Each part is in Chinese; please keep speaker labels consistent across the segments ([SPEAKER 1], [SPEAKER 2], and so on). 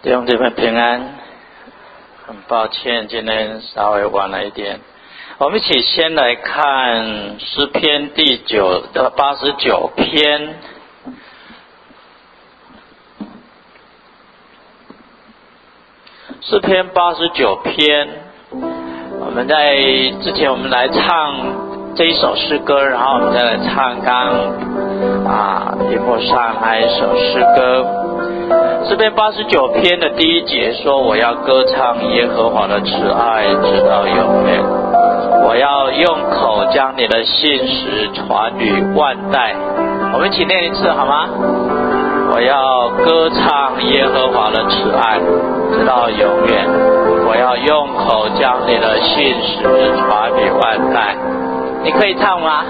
[SPEAKER 1] 弟兄姊妹平安，很抱歉今天稍微晚了一点。我们一起先来看诗篇第89篇。诗篇89篇，我们在之前我们来唱这一首诗歌，然后我们再来唱荧幕上那一首诗歌。诗篇89篇的第1节说：我要歌唱耶和华的慈爱直到永远，我要用口将你的信实传于万代。我们一起念一次好吗？我要歌唱耶和华的慈爱直到永远，我要用口将你的信实传于万代。你可以唱吗？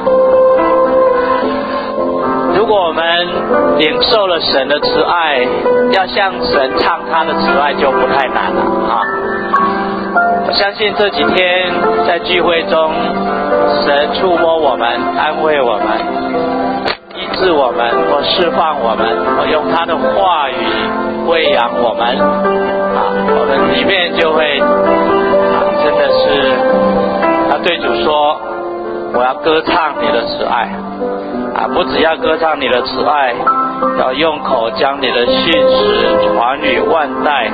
[SPEAKER 1] 如果我们领受了神的慈爱，要向神唱他的慈爱就不太难了啊！我相信这几天在聚会中，神触摸我们，安慰我们，医治我们，或释放我们，或用他的话语喂养我们我们里面就会真的是对主说：我要歌唱你的慈爱不只要歌唱你的慈爱，要用口将你的信实传于万代。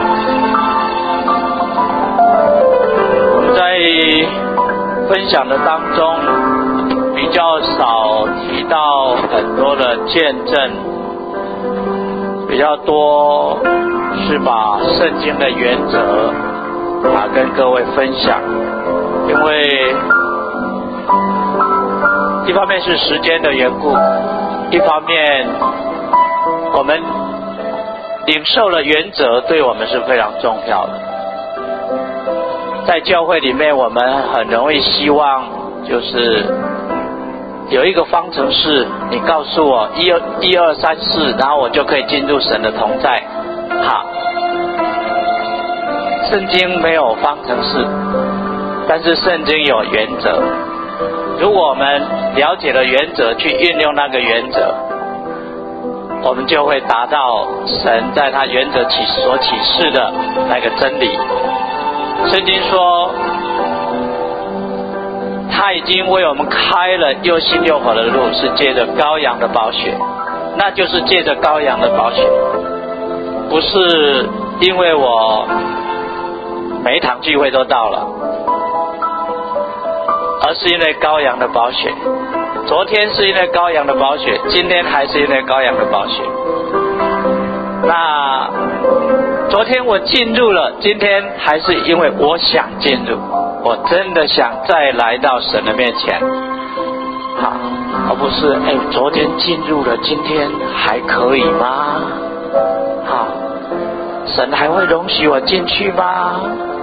[SPEAKER 1] 我们在分享的当中比较少提到很多的见证，比较多是把圣经的原则跟各位分享，因为一方面是时间的缘故，一方面我们领受了原则对我们是非常重要的。在教会里面，我们很容易希望就是有一个方程式，你告诉我1、2、3、4，然后我就可以进入神的同在。好，圣经没有方程式，但是圣经有原则。如果我们了解了原则，去运用那个原则，我们就会达到神在他原则所启示的那个真理。圣经说他已经为我们开了又新又活的路，是借着羔羊的宝血，那就是借着羔羊的宝血，不是因为我每一场聚会都到了，而是因为羔羊的宝血。昨天是因为羔羊的宝血，今天还是因为羔羊的宝血。那昨天我进入了，今天还是因为我想进入，我真的想再来到神的面前而不是昨天进入了，今天还可以吗？神还会容许我进去吗？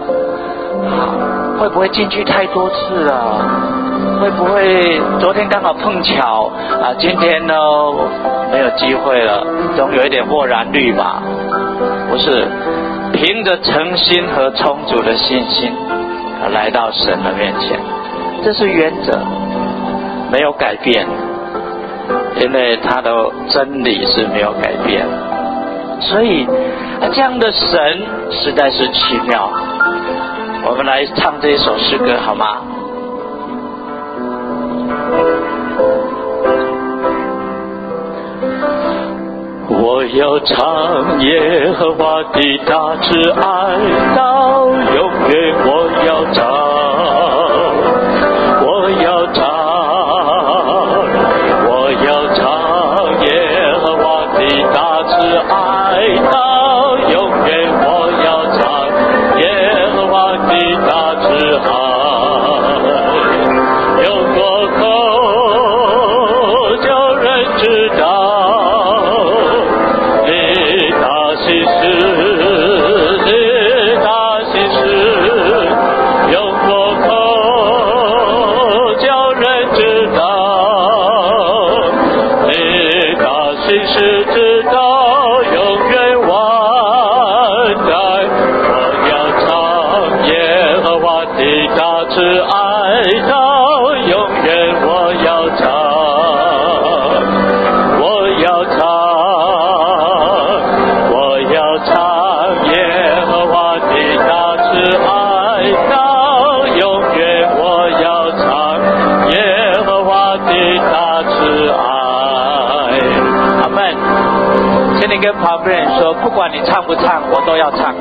[SPEAKER 1] 会不会进去太多次了？会不会昨天刚好碰巧今天呢没有机会了？总有一点豁然率吧？不是，凭着诚心和充足的信心来到神的面前，这是原则，没有改变，因为他的真理是没有改变。所以这样的神实在是奇妙。我们来唱这一首诗歌好吗？我要唱耶和华的大慈爱到永远，我要唱，我要唱，我要唱耶和华的大慈爱到永远，我要唱耶和华的大慈爱，有过口叫人知道心事，你大心事，用跟旁边人说，不管你唱不唱，我都要唱。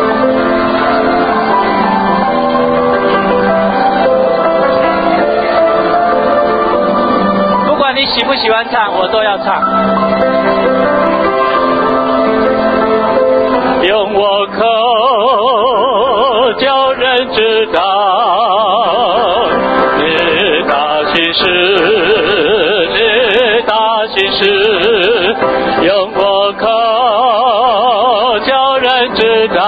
[SPEAKER 1] 不管你喜不喜欢唱，我都要唱。用我口叫人知道你大心事，你大心事。用我口叫人知道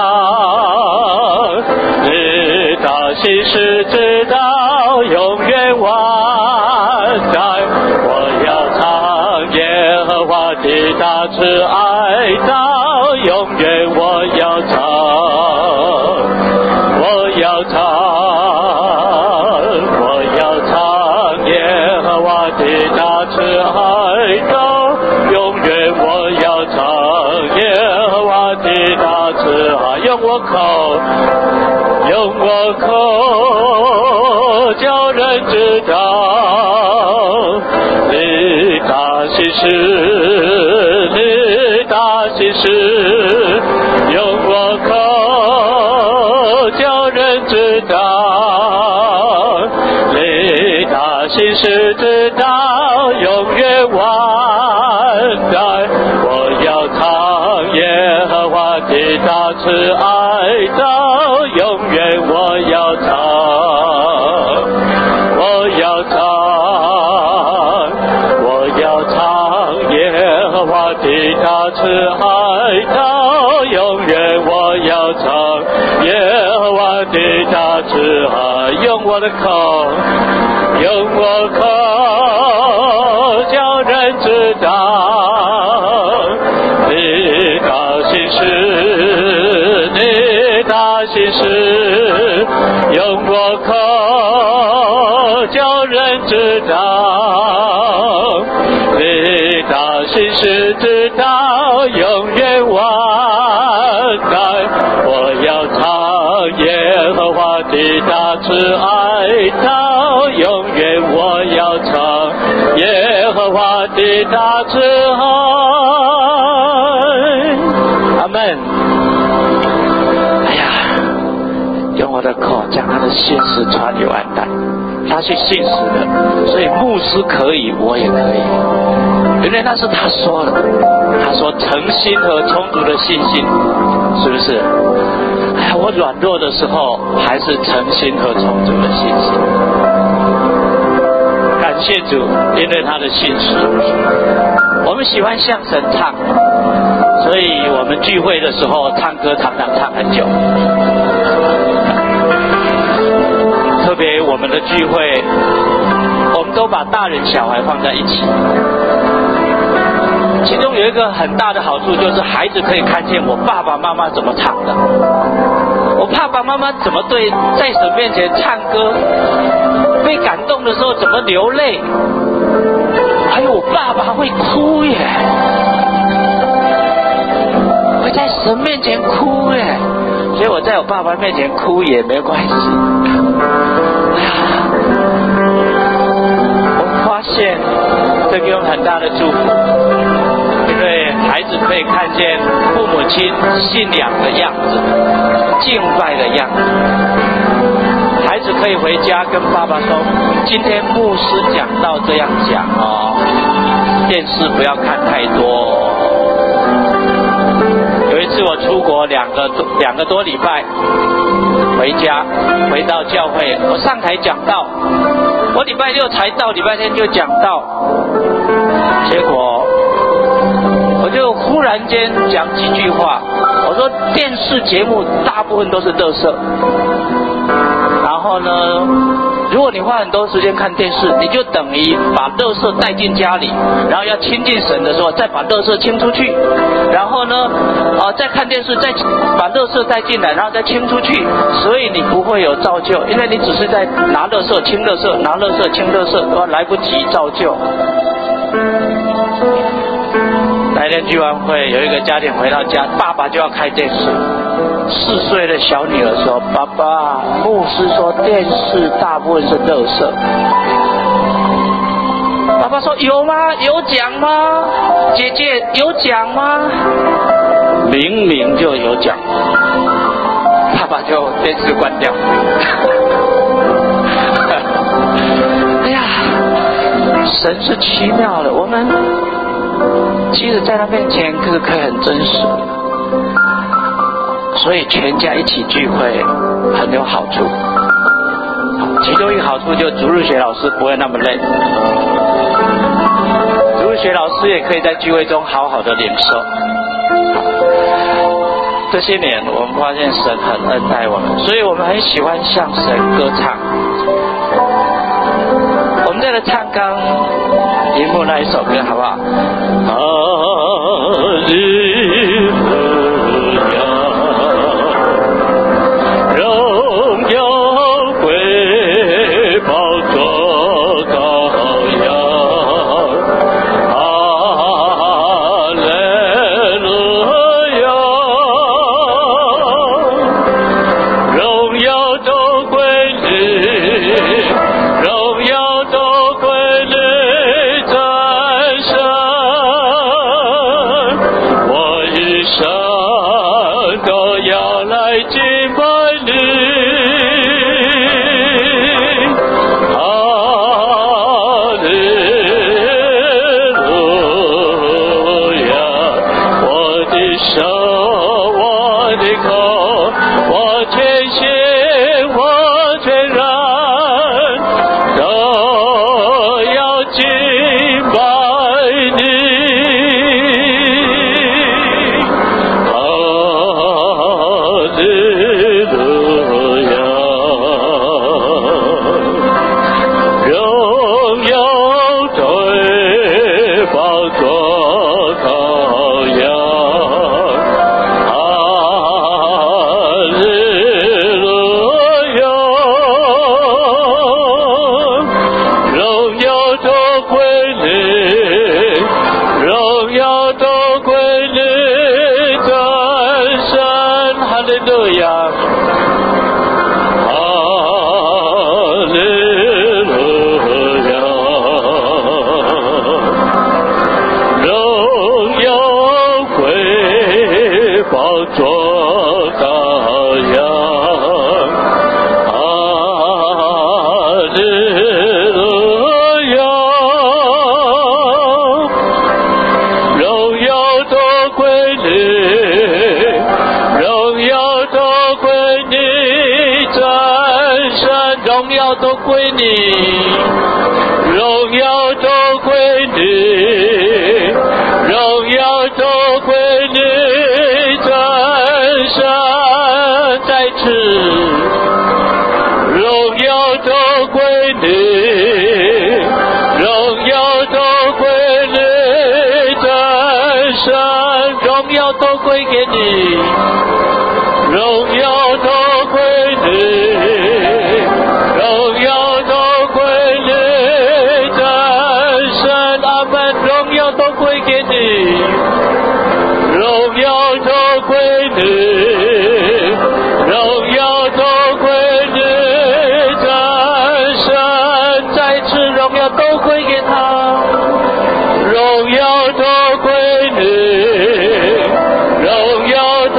[SPEAKER 1] 你大心事，直到永远完在。我要唱耶和华的大慈爱，到永远我要唱，我要唱，我要唱耶和华的大慈爱，到永远我要唱耶和华的大慈爱。用我口叫人知道你大心事，你大心事。用我口叫人知道你大心事，直到永远完在。我要唱耶和华的大慈爱，到永远我要唱，我要唱，我要唱耶和华的大慈爱，到永远我要唱耶和华的大慈爱。用我的口叫人知道你大心事，你大心事。用我口叫人知道你大心事，直到永远完在。我要唱耶和华的大慈爱，到永远我要唱耶和华的大慈爱。阿们。用我的口将他的信实传给完蛋，他是信实的，所以牧师可以，我也可以。原来那是他说的，他说诚心和充足的信心，是不是？哎呀，我软弱的时候还是诚心和充足的信心。感谢主，因为他的信实。我们喜欢向神唱，所以我们聚会的时候唱歌常常唱很久。特别我们的聚会，我们都把大人小孩放在一起，其中有一个很大的好处，就是孩子可以看见我爸爸妈妈怎么唱的，我爸爸妈妈怎么对在神面前唱歌，被感动的时候怎么流泪，还有我爸爸会哭耶，会在神面前哭耶，所以我在我爸爸面前哭也没关系。哎呀，我发现这给我们很大的祝福，因为孩子可以看见父母亲信仰的样子，敬拜的样子。孩子可以回家跟爸爸说，今天牧师讲到这样讲哦，电视不要看太多哦。有一次我出国两个多礼拜，回家回到教会，我上台讲道，我礼拜六才到，礼拜天就讲道，结果我就忽然间讲几句话，我说电视节目大部分都是垃圾，然后呢，如果你花很多时间看电视，你就等于把垃圾带进家里，然后要亲近神的时候再把垃圾清出去，然后呢再看电视再把垃圾带进来，然后再清出去，所以你不会有造就，因为你只是在拿垃圾清垃圾，拿垃圾清垃圾，都来不及造就。那天聚完会，有一个家庭回到家，爸爸就要开电视，4岁的小女儿说，爸爸，牧师说电视大部分是垃圾。 爸爸说有吗？有奖吗？姐姐有奖吗？明明就有奖，爸爸就电视关掉。哎呀，神是奇妙的，我们其实在他面前是可以很真实的，所以全家一起聚会很有好处。其中一个好处就主日学老师不会那么累，主日学老师也可以在聚会中好好的领受。这些年我们发现神很恩待我们，所以我们很喜欢向神歌唱。我们再来唱刚荧幕那一首歌好不好？哈利路亚，荣耀归宝座羔羊，哈利路亚，荣耀都归你，荣耀都归你，战胜我一生都要来敬拜你。都归你，荣耀都归你，荣耀都归你，真神在此，荣耀都归你，荣耀都归你，真神荣耀都归给你，荣耀都归你。都归给你，荣耀都归你，荣耀都归你，真神再次荣耀都归给他，荣耀都归你，荣耀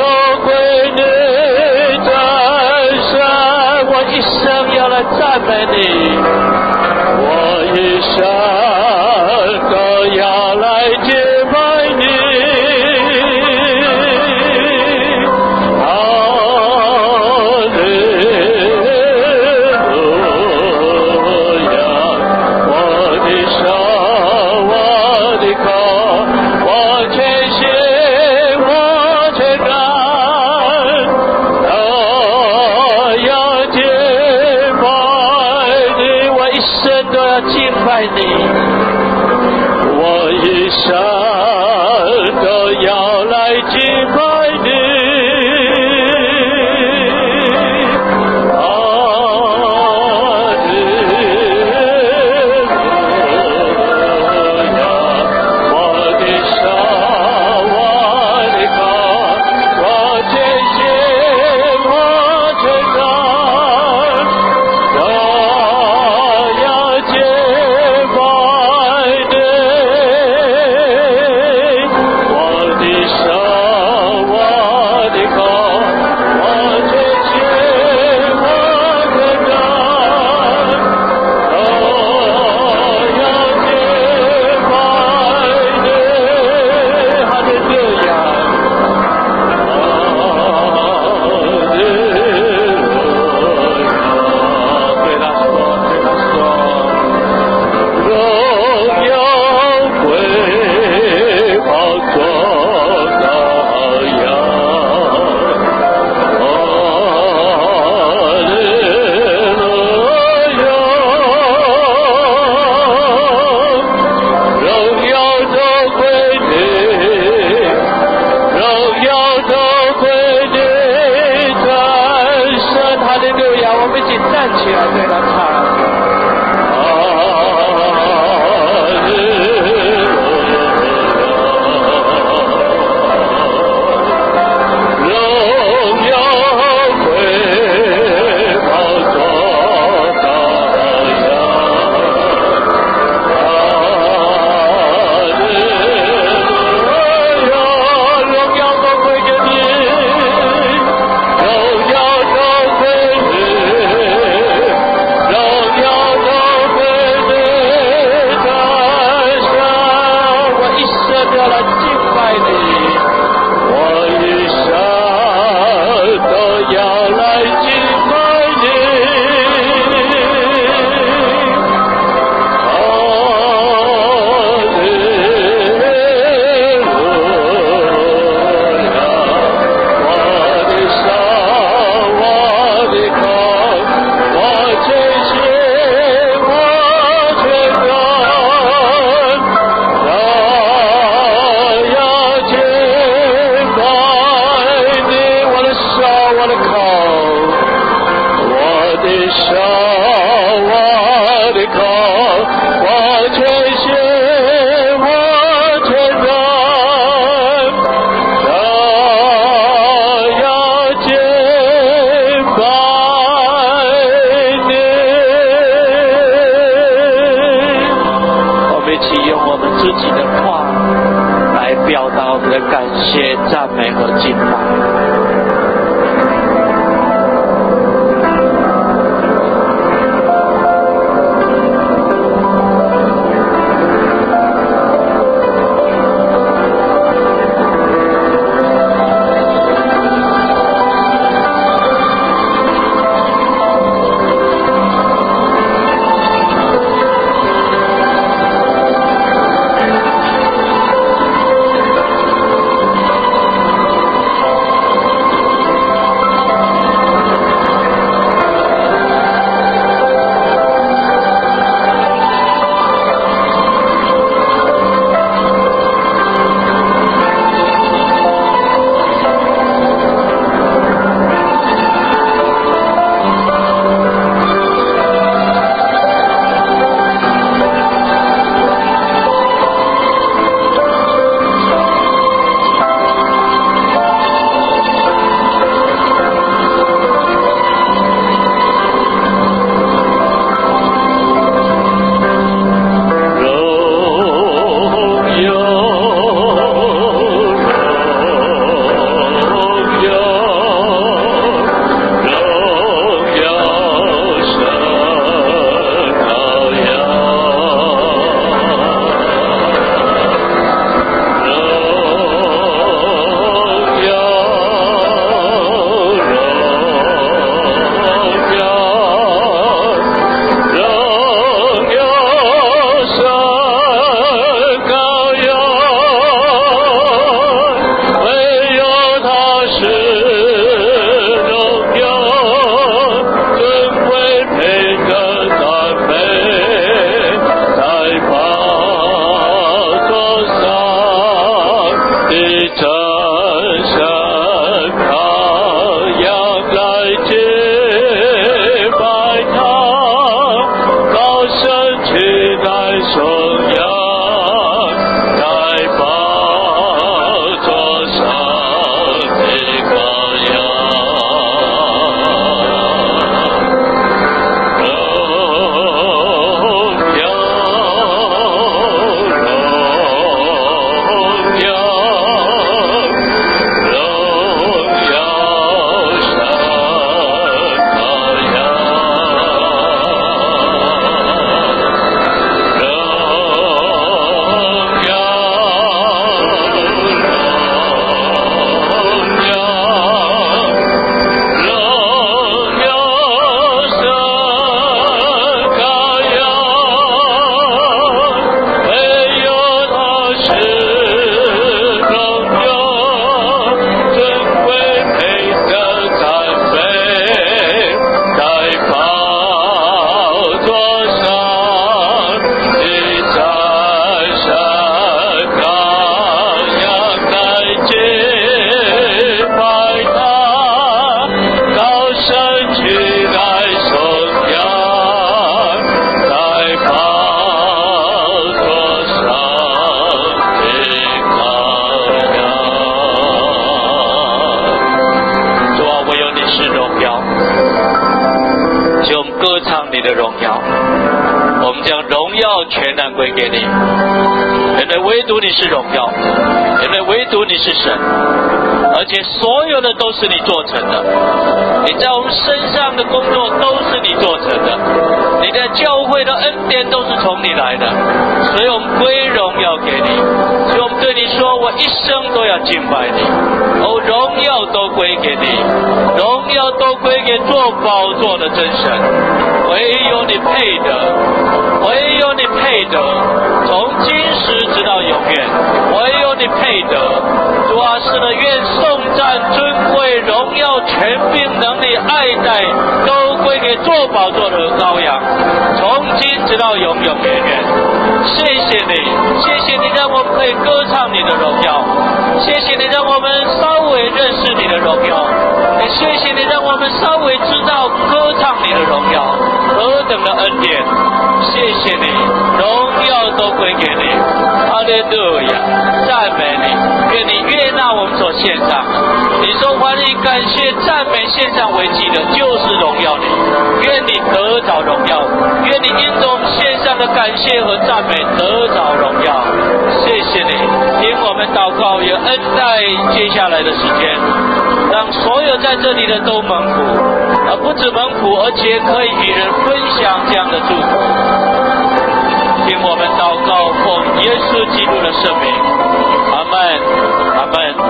[SPEAKER 1] 的荣耀，我们将荣耀全然归给你，因为唯独你是荣耀，因为唯独你是神，而且所有的都是你做成的，你在我们身上的工作都是你做成的，你在教会的恩典都是从你来的，所以我们归荣耀给你，所以我们对你说，我一生都要敬拜你，荣耀都归给你，荣耀都归给坐宝座的真神，唯有你配得，唯有你配得，从今时直到永远，唯有你配得。主啊，是的，愿颂赞尊贵荣耀权柄能力爱戴都归给坐宝座的羔羊，从今直到永永远远。谢谢你，谢谢你让我们可以歌唱你的荣耀，谢谢你让我们稍微认识你的荣耀，也谢谢你让我们稍微知道歌唱你的荣耀，何等的恩典！谢谢你，荣耀都归给你，哈利路亚，赞美你，愿你悦纳我们所献上的。你说凡以感谢赞美献上为祭的，就是荣耀你，愿你得着荣耀，愿你因着我们献上的感谢和赞美得着荣耀。谢谢你，听我们祷告，也恩待接下来的时间，让所有在这里的都蒙福，而不止蒙福，而且可以与人分享这样的祝福。听我们祷告，奉耶稣基督的圣名，阿们，阿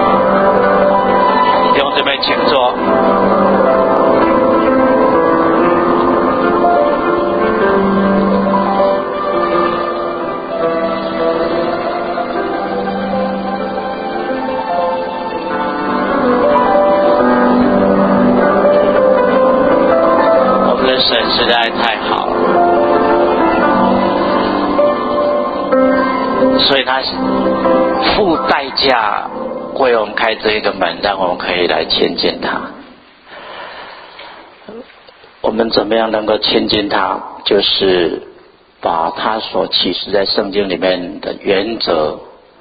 [SPEAKER 1] 们。弟兄姊妹，请坐。我们的神实在太好了，所以他付代价为我们开这一个门，让我们可以来亲近他。我们怎么样能够亲近他？就是把他所启示在圣经里面的原则，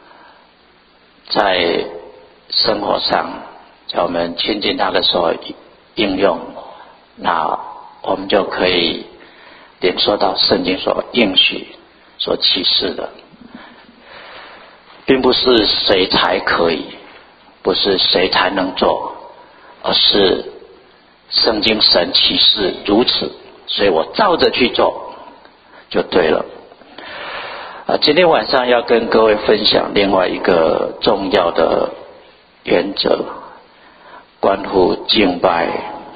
[SPEAKER 1] 在生活上，在我们亲近他的时候应用，那我们就可以领受到圣经所应许、所启示的。并不是谁才可以，不是谁才能做，而是圣经神启示如此，所以我照着去做就对了。今天晚上要跟各位分享另外一个重要的原则，关乎敬拜。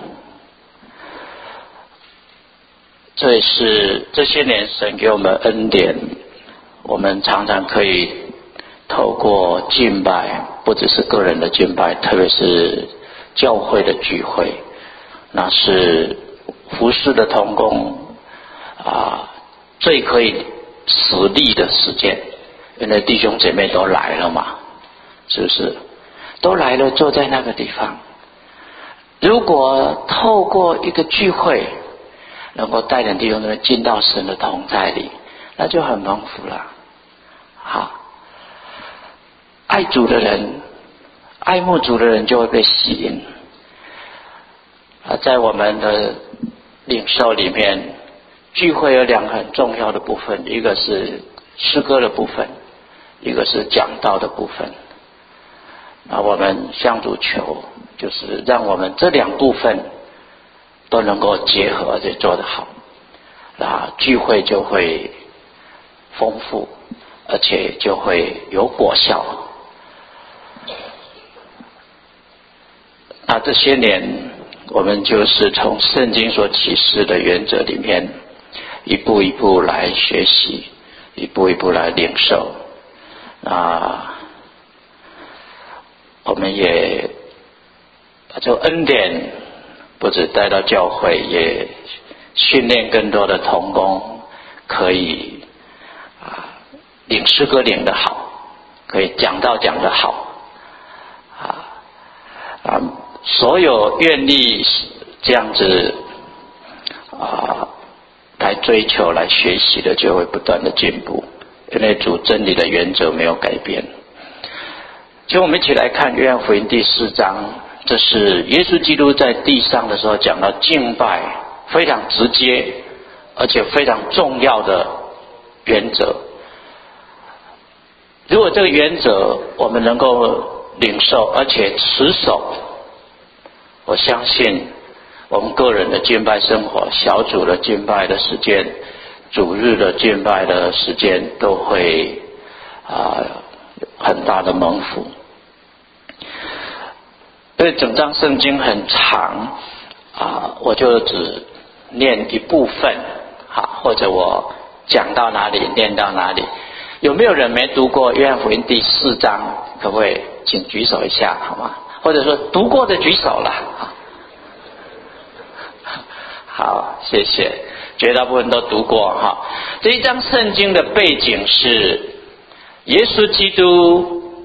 [SPEAKER 1] 这也是这些年神给我们恩典，我们常常可以透过敬拜，不只是个人的敬拜，特别是教会的聚会，那是服事的同工最可以实力的时间，因为弟兄姐妹都来了嘛，是不是？都来了，坐在那个地方。如果透过一个聚会，能够带领弟兄姊妹进到神的同在里，那就很丰富了。好。爱主的人，爱慕主的人就会被吸引。在我们的领受里面，聚会有两个很重要的部分，一个是诗歌的部分，一个是讲道的部分。那我们向主求，就是让我们这两部分都能够结合，而且做得好，那聚会就会丰富，而且就会有果效。那这些年，我们就是从圣经所启示的原则里面，一步一步来学习，一步一步来领受。我们也把这个恩典不只带到教会，也训练更多的同工，可以领诗歌领得好，可以讲道讲得好，所有愿意这样子来追求、来学习的，就会不断的进步，因为主真理的原则没有改变。就我们一起来看约翰福音第4章，这是耶稣基督在地上的时候讲到敬拜，非常直接， 而且非常重要的原则。如果这个原则我们能够领受而且持守，我相信我们个人的敬拜生活、小组的敬拜的时间、主日的敬拜的时间都会很大的蒙福。因为整章圣经很长我就只念一部分或者我讲到哪里念到哪里。有没有人没读过约翰福音第4章？可不可以请举手一下好吗？或者说读过的举手了。好，谢谢。绝大部分都读过这一章圣经的背景是耶稣基督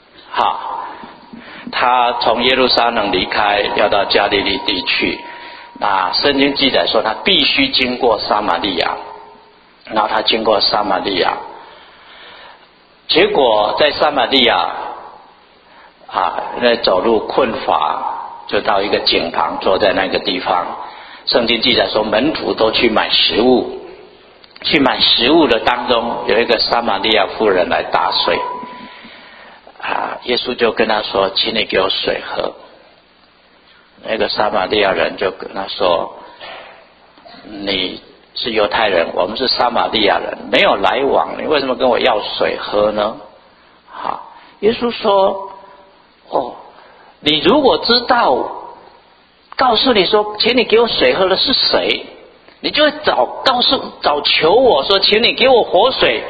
[SPEAKER 1] 他从耶路撒冷离开，要到加利利地去。那圣经记载说他必须经过撒玛利亚，然后他经过撒玛利亚，结果在撒玛利亚那走路困乏，就到一个井旁坐在那个地方。圣经记载说门徒都去买食物，去买食物的当中有一个撒玛利亚妇人来打水耶稣就跟他说，请你给我水喝。那个撒玛利亚人就跟他说，你是犹太人，我们是撒玛利亚人，没有来往，你为什么跟我要水喝呢？耶稣说，你如果知道告诉你说请你给我水喝的是谁，你就会早求我说请你给我活水。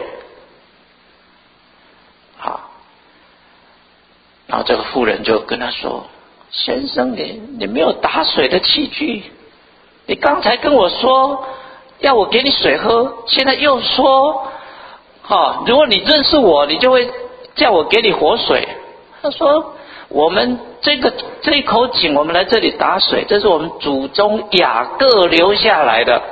[SPEAKER 1] 然后这个妇人就跟他说，先生，你没有打水的器具，你刚才跟我说要我给你水喝，现在又说如果你认识我，你就会叫我给你活水。他说，我们这一口井，我们来这里打水，这是我们祖宗雅各留下来的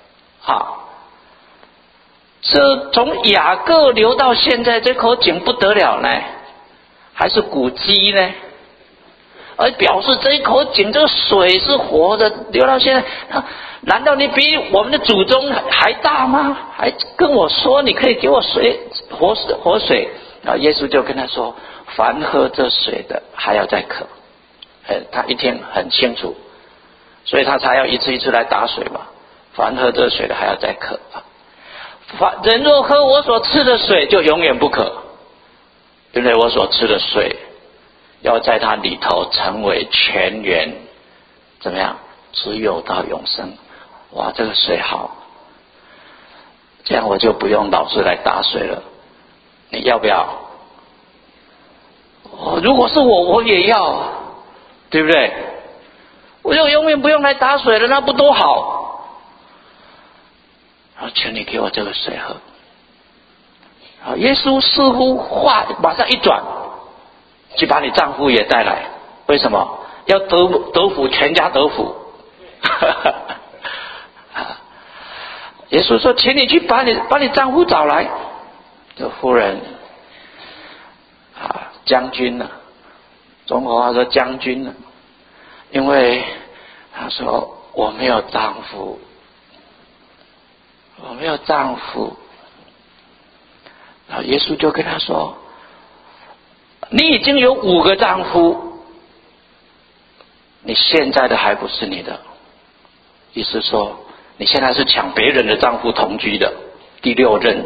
[SPEAKER 1] 这从雅各流到现在，这口井不得了呢，还是古迹呢，而表示这一口井这个水是活的，流到现在。难道你比我们的祖宗还大吗？还跟我说你可以给我活水。然后耶稣就跟他说，凡喝这水的还要再渴。他一听很清楚，所以他才要一次一次来打水嘛。凡喝这水的还要再渴。人若喝我所赐的水，就永远不渴，因为我所赐的水要在他里头成为泉源，怎么样？只有到永生。哇，这个水好，这样我就不用老是来打水了。你要不要？如果是我也要，对不对？我就永远不用来打水了，那不多好？请你给我这个水喝。耶稣似乎话马上一转，就把你丈夫也带来。为什么？要得福，全家得福。耶稣说，请你去把你丈夫找来。这妇人将军了，中国话说将军了，因为他说我没有丈夫，我没有丈夫。然后耶稣就跟他说，你已经有5个丈夫，你现在的还不是你的。意思说你现在是抢别人的丈夫同居的第6任。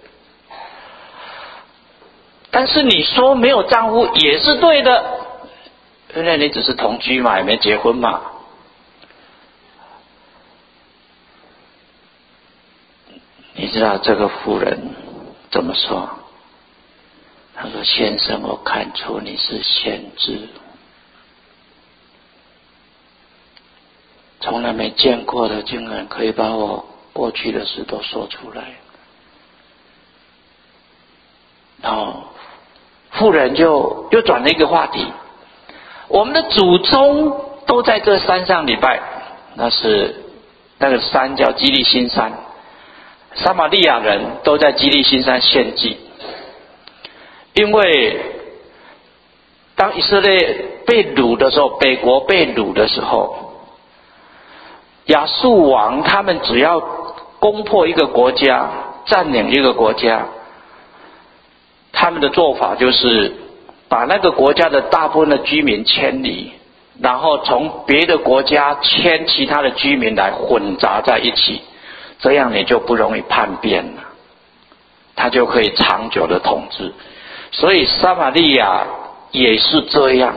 [SPEAKER 1] 但是你说没有丈夫也是对的，因为你只是同居嘛，也没结婚嘛。你知道这个妇人怎么说？他说，先生，我看出你是先知，从来没见过的，竟然可以把我过去的事都说出来。然后妇人就又转了一个话题，我们的祖宗都在这山上礼拜，那个山叫基利心山，撒玛利亚人都在基利心山献祭。因为当以色列被掳的时候，北国被掳的时候，亚述王他们只要攻破一个国家，占领一个国家，他们的做法就是把那个国家的大部分的居民迁离，然后从别的国家迁其他的居民来混杂在一起，这样你就不容易叛变了，他就可以长久的统治。所以撒玛利亚也是这样。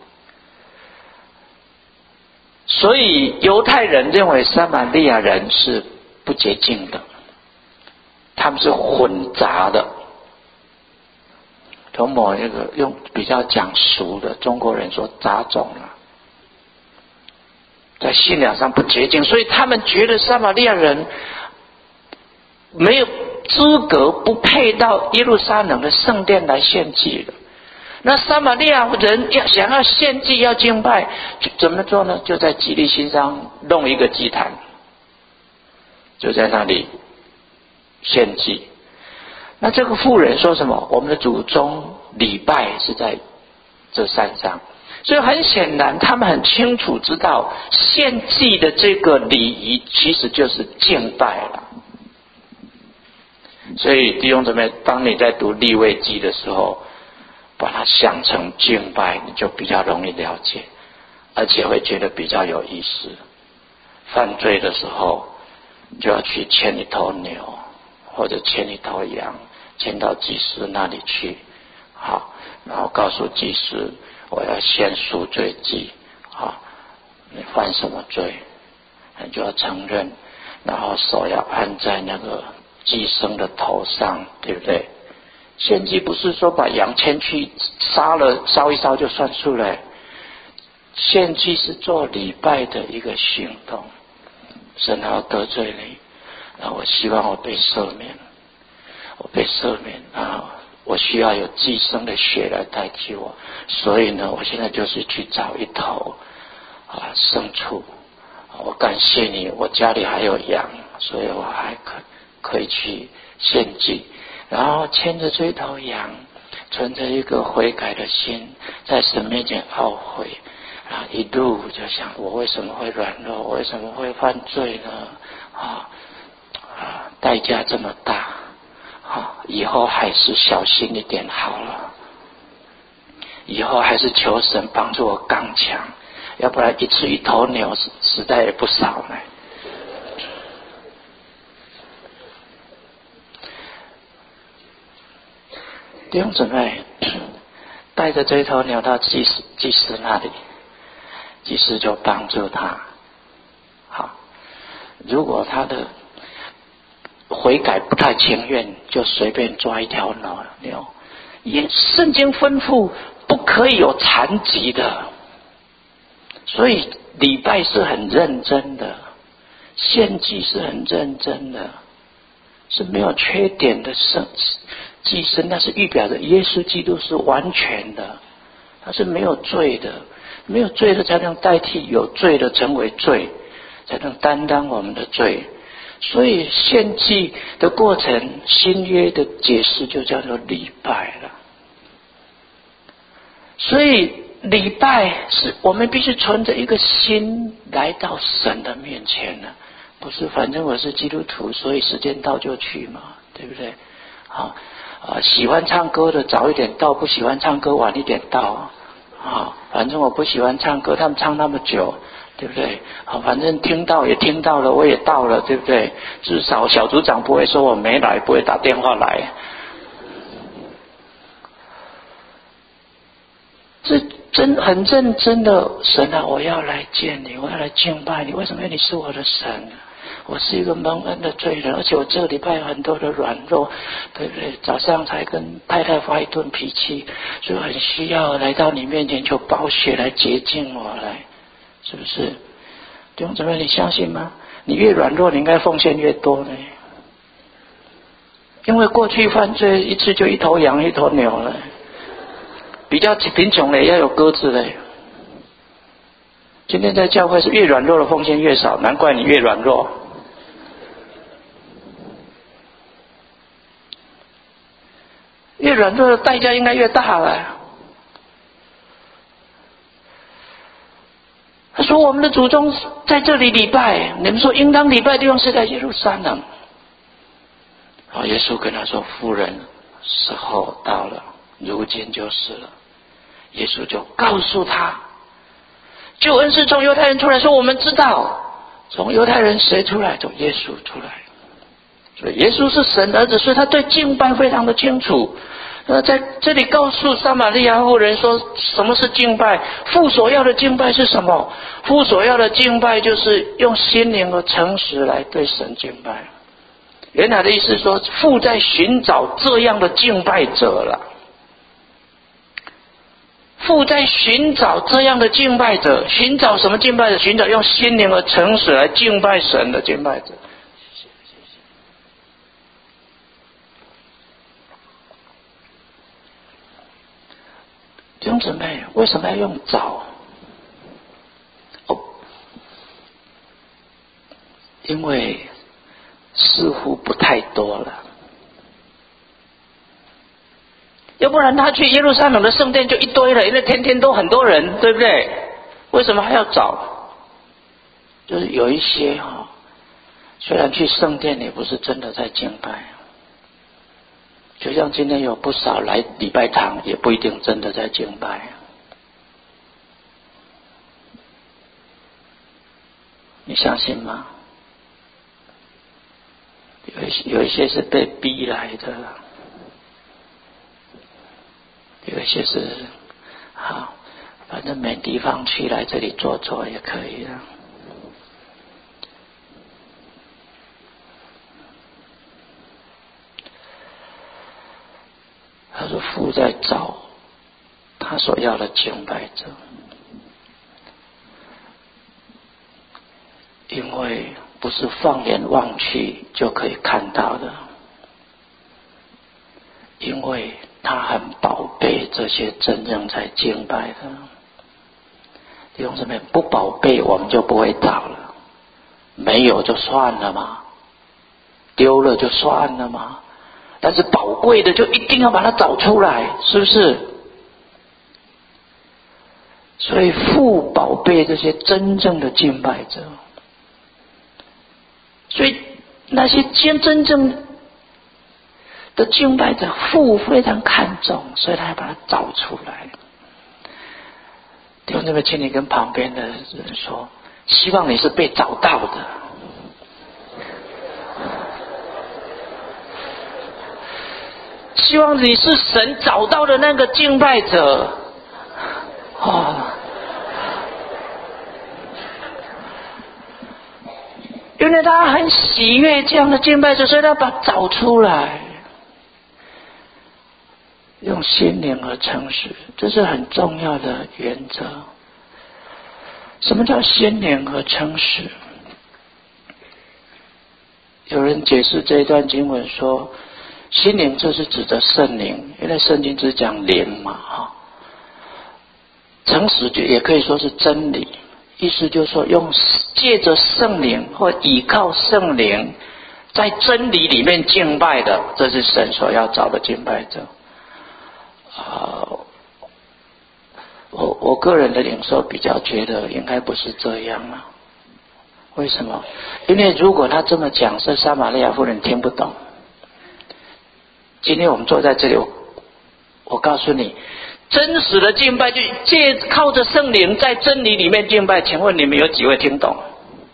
[SPEAKER 1] 所以犹太人认为撒玛利亚人是不洁净的，他们是混杂的。从某一个用比较讲俗的中国人说杂种了，在信仰上不洁净，所以他们觉得撒玛利亚人没有资格，不配到耶路撒冷的圣殿来献祭的。那撒玛利亚人想要献祭要敬拜，怎么做呢？就在基利心上弄一个祭坛，就在那里献祭。那这个妇人说什么？我们的祖宗礼拜是在这山上，所以很显然他们很清楚知道献祭的这个礼仪其实就是敬拜了。所以弟兄姊妹，当你在读利未记的时候，把它想成敬拜，你就比较容易了解，而且会觉得比较有意思。犯罪的时候就要去牵一头牛或者牵一头羊，牵到祭司那里去，好，然后告诉祭司我要献赎罪祭，好，你犯什么罪你就要承认，然后手要按在那个祭牲的头上，对不对？献祭不是说把羊牵去杀了烧一烧就算数了，献祭是做礼拜的一个行动。神要得罪你，那我希望我被赦免，我被赦免啊！我需要有祭牲的血来代替我，所以呢，我现在就是去找一头牲畜，我感谢你，我家里还有羊，所以我还可以去献祭。然后牵着这头羊，存着一个悔改的心，在神面前懊悔，一路就想我为什么会软弱，我为什么会犯罪呢？代价这么大，以后还是小心一点好了，以后还是求神帮助我刚强，要不然一次一头牛实在也不少呢。弟兄姊妹，带着这头牛到祭司那里，祭司就帮助他。好，如果他的悔改不太情愿，就随便抓一条牛。圣经吩咐不可以有残疾的，所以礼拜是很认真的，献祭是很认真的，是没有缺点的祭牲，那是预表着耶稣基督是完全的，他是没有罪的，没有罪的才能代替有罪的成为罪，才能担当我们的罪。所以献祭的过程，新约的解释就叫做礼拜了。所以礼拜是我们必须存着一个心来到神的面前了，不是反正我是基督徒，所以时间到就去嘛，对不对？喜欢唱歌的早一点到，不喜欢唱歌晚一点到。反正我不喜欢唱歌，他们唱那么久，对不对？反正听到也听到了，我也到了，对不对？至少小组长不会说我没来，不会打电话来。这很认真的，神啊，我要来见你，我要来敬拜你。为什么？你是我的神，我是一个蒙恩的罪人，而且我这个礼拜有很多的软弱，对不对？早上才跟太太发一顿脾气，所以很需要来到你面前求宝血来洁净我来，是不是？弟兄姊妹，你相信吗？你越软弱，你应该奉献越多呢。因为过去犯罪一次就一头羊一头牛了，比较贫穷的要有鸽子的。今天在教会是越软弱的奉献越少，难怪你越软弱。越软弱的代价应该越大了。所
[SPEAKER 2] 说我们的祖宗在这里礼拜，你们说应当礼拜的地方是在耶路撒冷。然后耶稣跟他说：妇人，时候到了，如今就是了。耶稣就告诉他，救恩是从犹太人出来，说我们知道，从犹太人谁出来？从耶稣出来。所以耶稣是神的儿子，所以他对敬拜非常的清楚。在这里告诉撒玛利亚妇人说，什么是敬拜？父所要的敬拜是什么？父所要的敬拜就是用心灵和诚实来对神敬拜。原来的意思是说，父在寻找这样的敬拜者了。父在寻找这样的敬拜者，寻找什么敬拜者？寻找用心灵和诚实来敬拜神的敬拜者。弟兄姊妹，为什么要用找？因为似乎不太多了。要不然他去耶路撒冷的圣殿就一堆了，因为天天都很多人，对不对？为什么还要找？就是有一些虽然去圣殿也不是真的在敬拜，就像今天有不少来礼拜堂，也不一定真的在敬拜。你相信吗？有一些是被逼来的，有一些是反正没地方去，来这里坐坐也可以的。他说父在找他所要的敬拜者，因为不是放眼望去就可以看到的，因为他很宝贝这些真正在敬拜的。弟兄姊妹，不宝贝我们就不会找了，没有就算了嘛，丢了就算了嘛，但是宝贵的就一定要把它找出来，是不是？所以父宝贝这些真正的敬拜者，所以那些真正的敬拜者，父非常看重，所以他要把它找出来。弟兄姊妹，请你跟旁边的人说，希望你是被找到的。希望你是神找到的那个敬拜者。因为他很喜悦这样的敬拜者，所以他把它找出来，用心灵和诚实，这是很重要的原则。什么叫心灵和诚实？有人解释这一段经文说，心灵就是指的圣灵，因为圣经只讲灵嘛，诚实也可以说是真理，意思就是说用借着圣灵或倚靠圣灵在真理里面敬拜的，这是神所要找的敬拜者。我个人的领受比较觉得应该不是这样啊。为什么？因为如果他这么讲，是撒玛利亚妇人听不懂。今天我们坐在这里，我告诉你，真实的敬拜就靠着圣灵在真理里面敬拜，请问你们有几位听懂？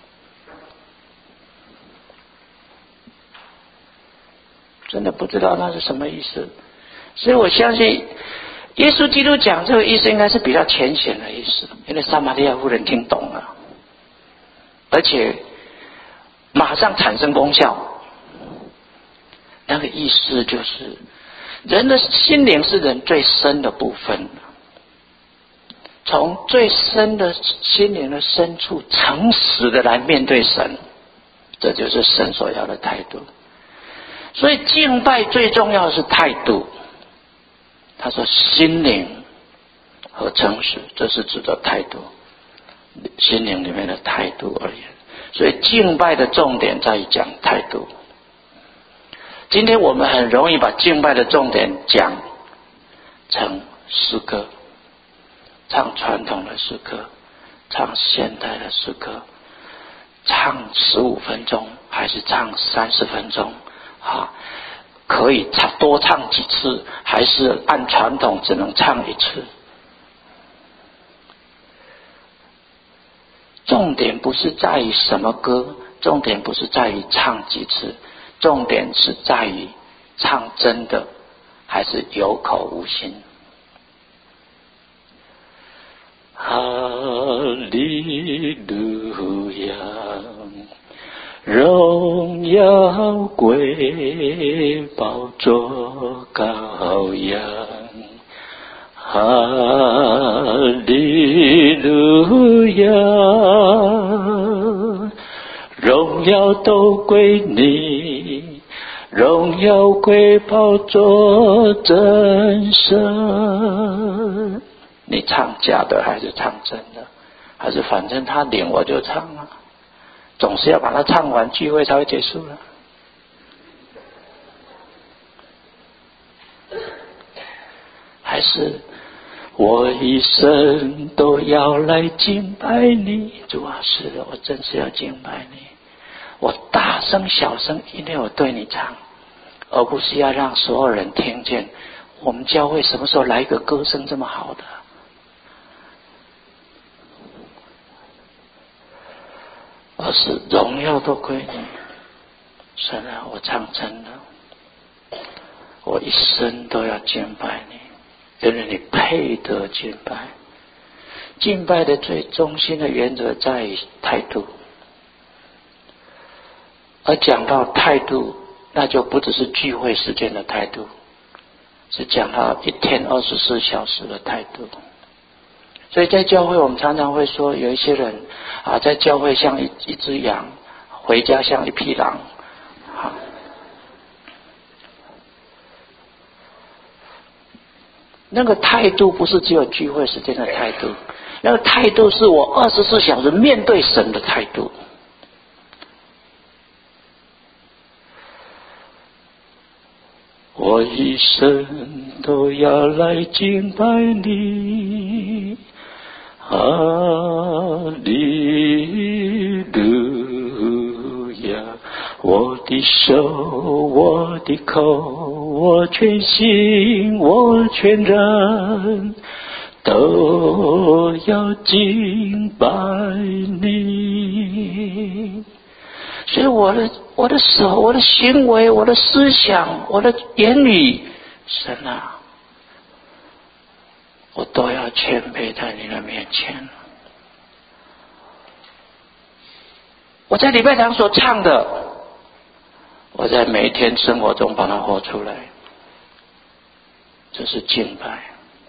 [SPEAKER 2] 真的不知道那是什么意思。所以我相信耶稣基督讲这个意思应该是比较浅显的意思，因为撒玛利亚妇人听懂了，而且马上产生功效。那个意思就是，人的心灵是人最深的部分，从最深的心灵的深处诚实的来面对神，这就是神所要的态度。所以敬拜最重要的是态度。他说心灵和诚实，这是指的态度，心灵里面的态度而言。所以敬拜的重点在于讲态度。今天我们很容易把敬拜的重点讲成诗歌，唱传统的诗歌， 唱现代的诗歌，唱15分钟还是唱30分钟啊？可以多唱几次，还是按传统只能唱一次？重点不是在于什么歌，重点不是在于唱几次，重点是在于唱真的还是有口无心。哈利路亚，荣耀归宝座羔羊，哈利路亚，荣耀都归你，荣耀归宝座真神。你唱假的还是唱真的？还是反正他领我就唱啊？总是要把它唱完，聚会才会结束了。还是我一生都要来敬拜你？主啊，是的，我真是要敬拜你。我大声小声，因为我对你唱，而不是要让所有人听见。我们教会什么时候来一个歌声这么好的？而是荣耀都归你。神啊，我唱真的，我一生都要敬拜你，因为你配得敬拜。敬拜的最中心的原则在于态度，而讲到态度，那就不只是聚会时间的态度，是讲到一天24小时的态度。所以在教会我们常常会说，有一些人啊，在教会像一只羊，回家像一匹狼。好，那个态度不是只有聚会时间的态度，那个态度是我24小时面对神的态度。我一生都要来敬拜你，哈利路亚！我的手，我的口，我全心，我全人，都要敬拜你。所以我的手，我的行为，我的思想，我的言语，神啊，我都要谦卑在你的面前。我在礼拜堂所唱的，我在每一天生活中把它活出来，这是敬拜，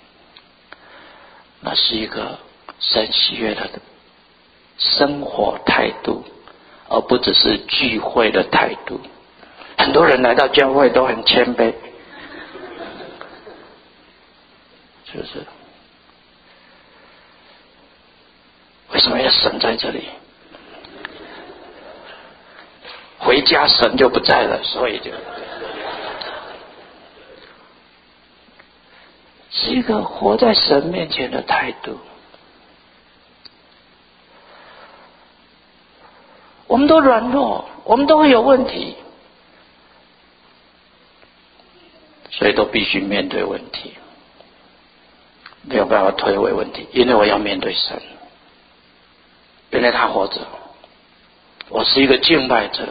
[SPEAKER 2] 那是一个神喜悦的生活态度，而不只是聚会的态度。很多人来到教会都很谦卑，是不是？为什么要神在这里？回家神就不在了，所以是一个活在神面前的态度。我们都软弱，我们都会有问题，所以都必须面对问题，没有办法推诿问题，因为我要面对神，因为他活着，我是一个敬拜者。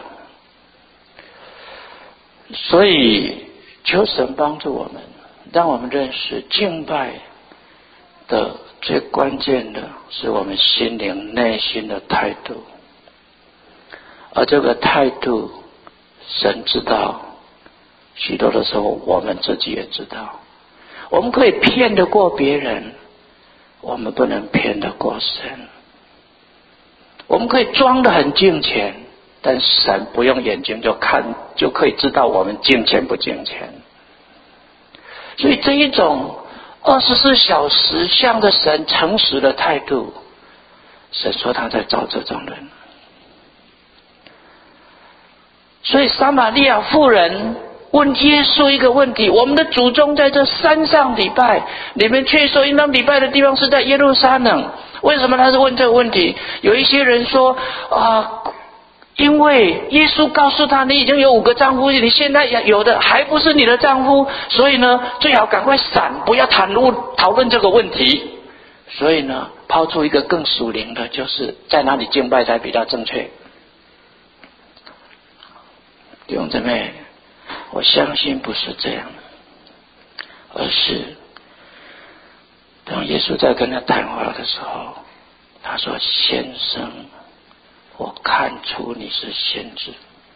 [SPEAKER 2] 所以求神帮助我们，让我们认识敬拜的最关键的是我们心灵内心的态度，而这个态度神知道，许多的时候我们自己也知道。我们可以骗得过别人，我们不能骗得过神。我们可以装得很敬虔，但神不用眼睛就看，就可以知道我们敬虔不敬虔。所以这一种24小时向着神诚实的态度，神说他在找这种人。所以撒玛利亚妇人问耶稣一个问题：我们的祖宗在这山上礼拜，你们却说应当礼拜的地方是在耶路撒冷。为什么他是问这个问题？有一些人说因为耶稣告诉他，你已经有5个丈夫，你现在有的还不是你的丈夫，所以呢，最好赶快闪，不要讨论这个问题。所以呢，抛出一个更属灵的，就是在哪里敬拜才比较正确。弟兄姊妹，我相信不是这样，而是当耶稣在跟他谈话的时候，他说：“先生，我看出你是先知。”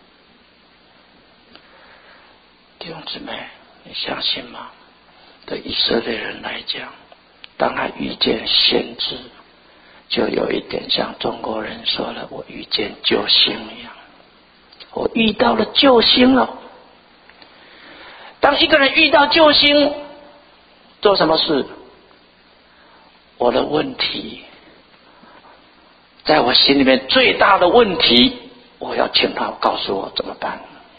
[SPEAKER 2] 弟兄姊妹，你相信吗？对以色列人来讲，当他遇见先知，就有一点像中国人说的：“我遇见救星一样。”我遇到了救星了。当一个人遇到救星，做什么事？我的问题，在我心里面最大的问题，我要请他告诉我怎么办。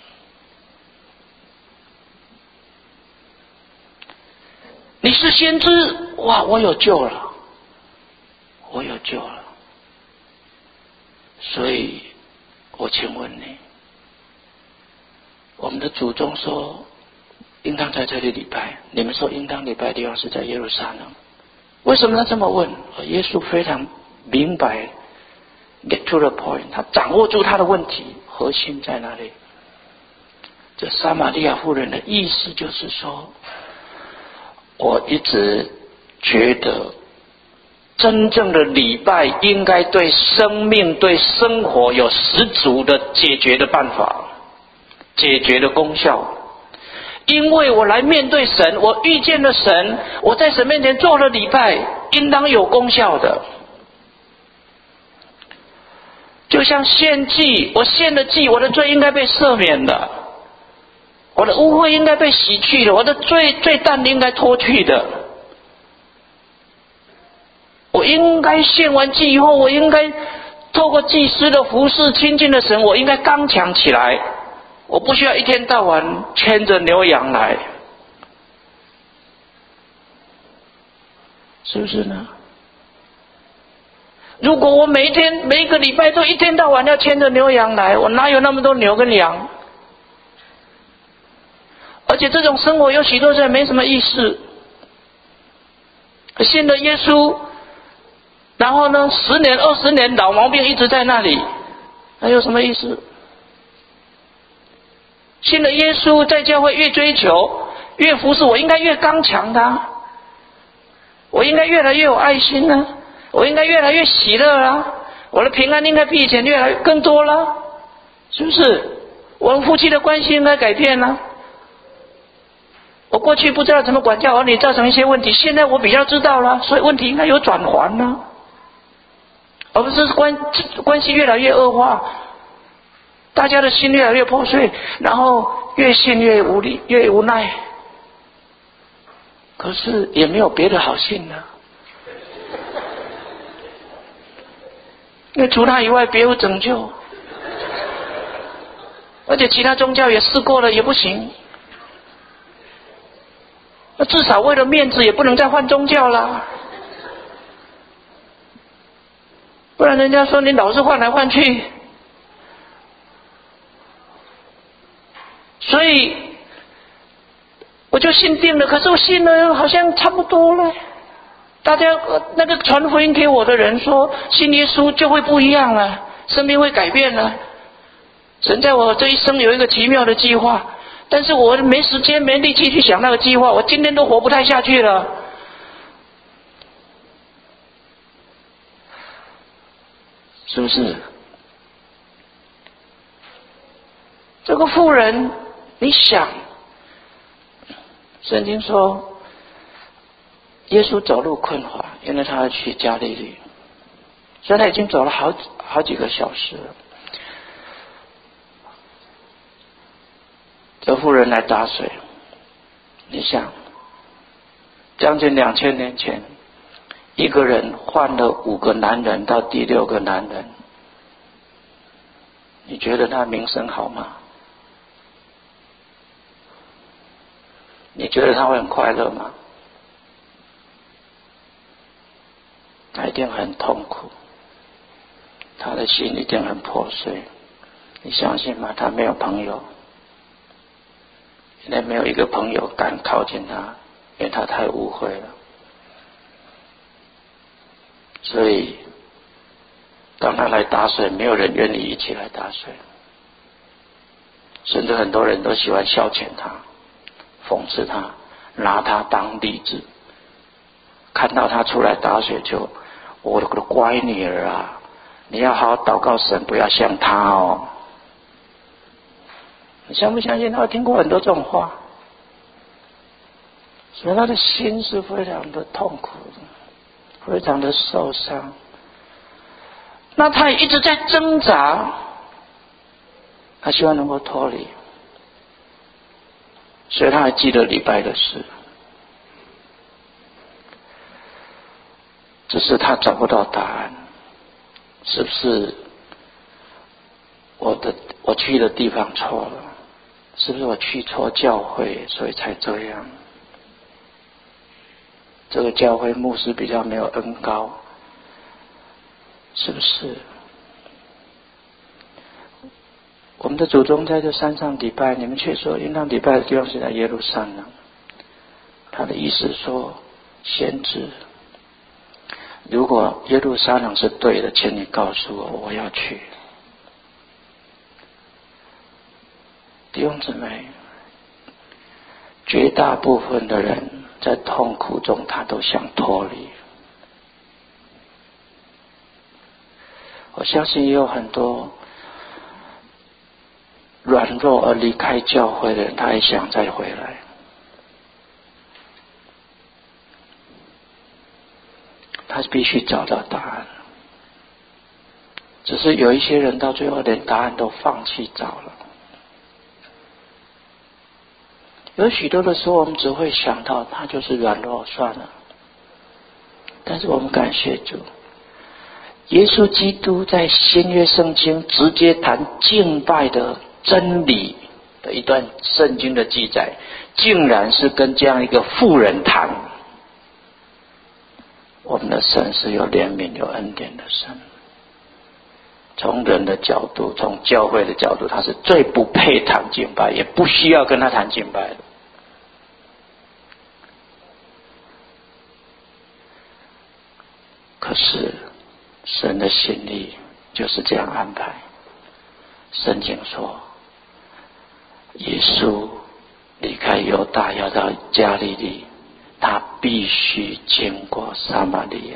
[SPEAKER 2] 你是先知，哇，我有救了，我有救了。所以我请问你，我们的祖宗说应当在这里礼拜，你们说应当礼拜的地方是在耶路撒冷，为什么他这么问？耶稣非常明白 get to the point， 他掌握住他的问题核心在哪里。这撒玛利亚妇人的意思就是说，我一直觉得真正的礼拜应该对生命对生活有十足的解决的办法，解决的功效。因为我来面对神，我遇见了神，我在神面前做了礼拜，应当有功效的。就像献祭，我献了祭，我的罪应该被赦免的，我的污秽应该被洗去的，我的罪担应该脱去的。我应该献完祭以后，我应该透过祭司的服侍亲近的神，我应该刚强起来，我不需要一天到晚牵着牛羊来，是不是呢？如果我每一个礼拜都一天到晚要牵着牛羊来，我哪有那么多牛跟羊？而且这种生活有许多人没什么意思，信了耶稣，然后呢10年20年老毛病一直在那里，那有什么意思？信了耶稣，在教会越追求越服侍，我应该越刚强的，我应该越来越有爱心呢，我应该越来越喜乐啦，我的平安应该比以前越来越更多了，是不是？我们夫妻的关系应该改变了。我过去不知道怎么管教儿女，造成一些问题，现在我比较知道了，所以问题应该有转圜了，而不是关系越来越恶化，大家的心越来越破碎，然后越信越无力越无奈。可是也没有别的好信了，因为除他以外别无拯救，而且其他宗教也试过了也不行，那至少为了面子也不能再换宗教啦，不然人家说你老是换来换去。所以我就信定了，可是我信了好像差不多了。大家那个传福音给我的人说，信耶稣就会不一样了，生命会改变了。神在我这一生有一个奇妙的计划，但是我没时间没力气去想那个计划，我今天都活不太下去了。是不是？这个妇人，你想，圣经说耶稣走路困乏，因为他要去加利利，所以他已经走了好几个小时了。这妇人来打水，你想，将近2000年前，一个人换了5个男人到第6个男人，你觉得他名声好吗？ 你觉得他会很快乐吗？他一定很痛苦，他的心一定很破碎。你相信吗？他没有朋友，因为没有一个朋友敢靠近他，因为他太污秽了。所以当他来打水，没有人愿意一起来打水，甚至很多人都喜欢消遣他，讽刺他，拿他当例子。看到他出来打水就，我的乖女儿啊，你要好好祷告神，不要像他哦。你相不相信？他听过很多这种话，所以他的心是非常的痛苦的，非常的受伤。那他也一直在挣扎，他希望能够脱离，所以他还记得礼拜的事，只是他找不到答案。是不是我去的地方错了？是不是我去错教会，所以才这样？这个教会牧师比较没有恩高，是不是？我们的祖宗在这山上礼拜，你们却说应当礼拜的地方是在耶路撒冷。他的意思说，先知，如果耶路撒冷是对的，请你告诉我，我要去。弟兄姊妹，绝大部分的人在痛苦中，他都想脱离。我相信也有很多软弱而离开教会的人，他也想再回来。他必须找到答案，只是有一些人到最后连答案都放弃找了。有许多的时候，我们只会想到他就是软弱，算了。但是我们感谢主，耶稣基督在新约圣经直接谈敬拜的真理的一段圣经的记载，竟然是跟这样一个妇人谈。我们的神是有怜悯有恩典的神，从人的角度，从教会的角度，他是最不配谈敬拜，也不需要跟他谈敬拜的。可是神的心意就是这样安排。圣经说，耶稣离开犹大要到加利利，他必须经过撒玛利亚。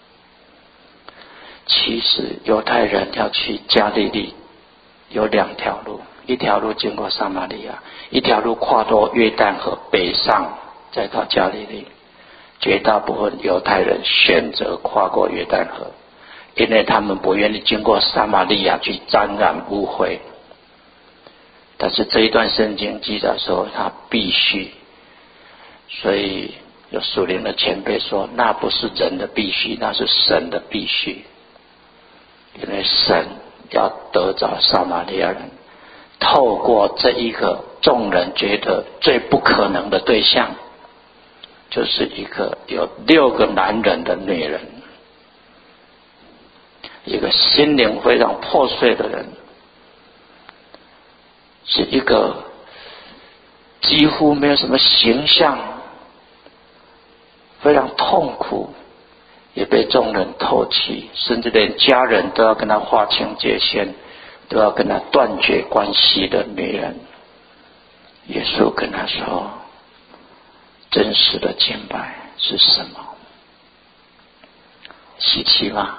[SPEAKER 2] 其实犹太人要去加利利有两条路，一条路经过撒玛利亚，一条路跨过约旦河北上再到加利利。绝大部分犹太人选择跨过约旦河，因为他们不愿意经过撒玛利亚去沾染污秽。但是这一段圣经记载说他必须，所以有属灵的前辈说，那不是人的必须，那是神的必须。因为神要得着撒玛利亚人，透过这一个众人觉得最不可能的对象，就是一个有6个男人的女人，一个心灵非常破碎的人，是一个几乎没有什么形象，非常痛苦，也被众人唾弃，甚至连家人都要跟他划清界限，都要跟他断绝关系的女人。耶稣跟他说，真实的敬拜是什么？稀奇吗？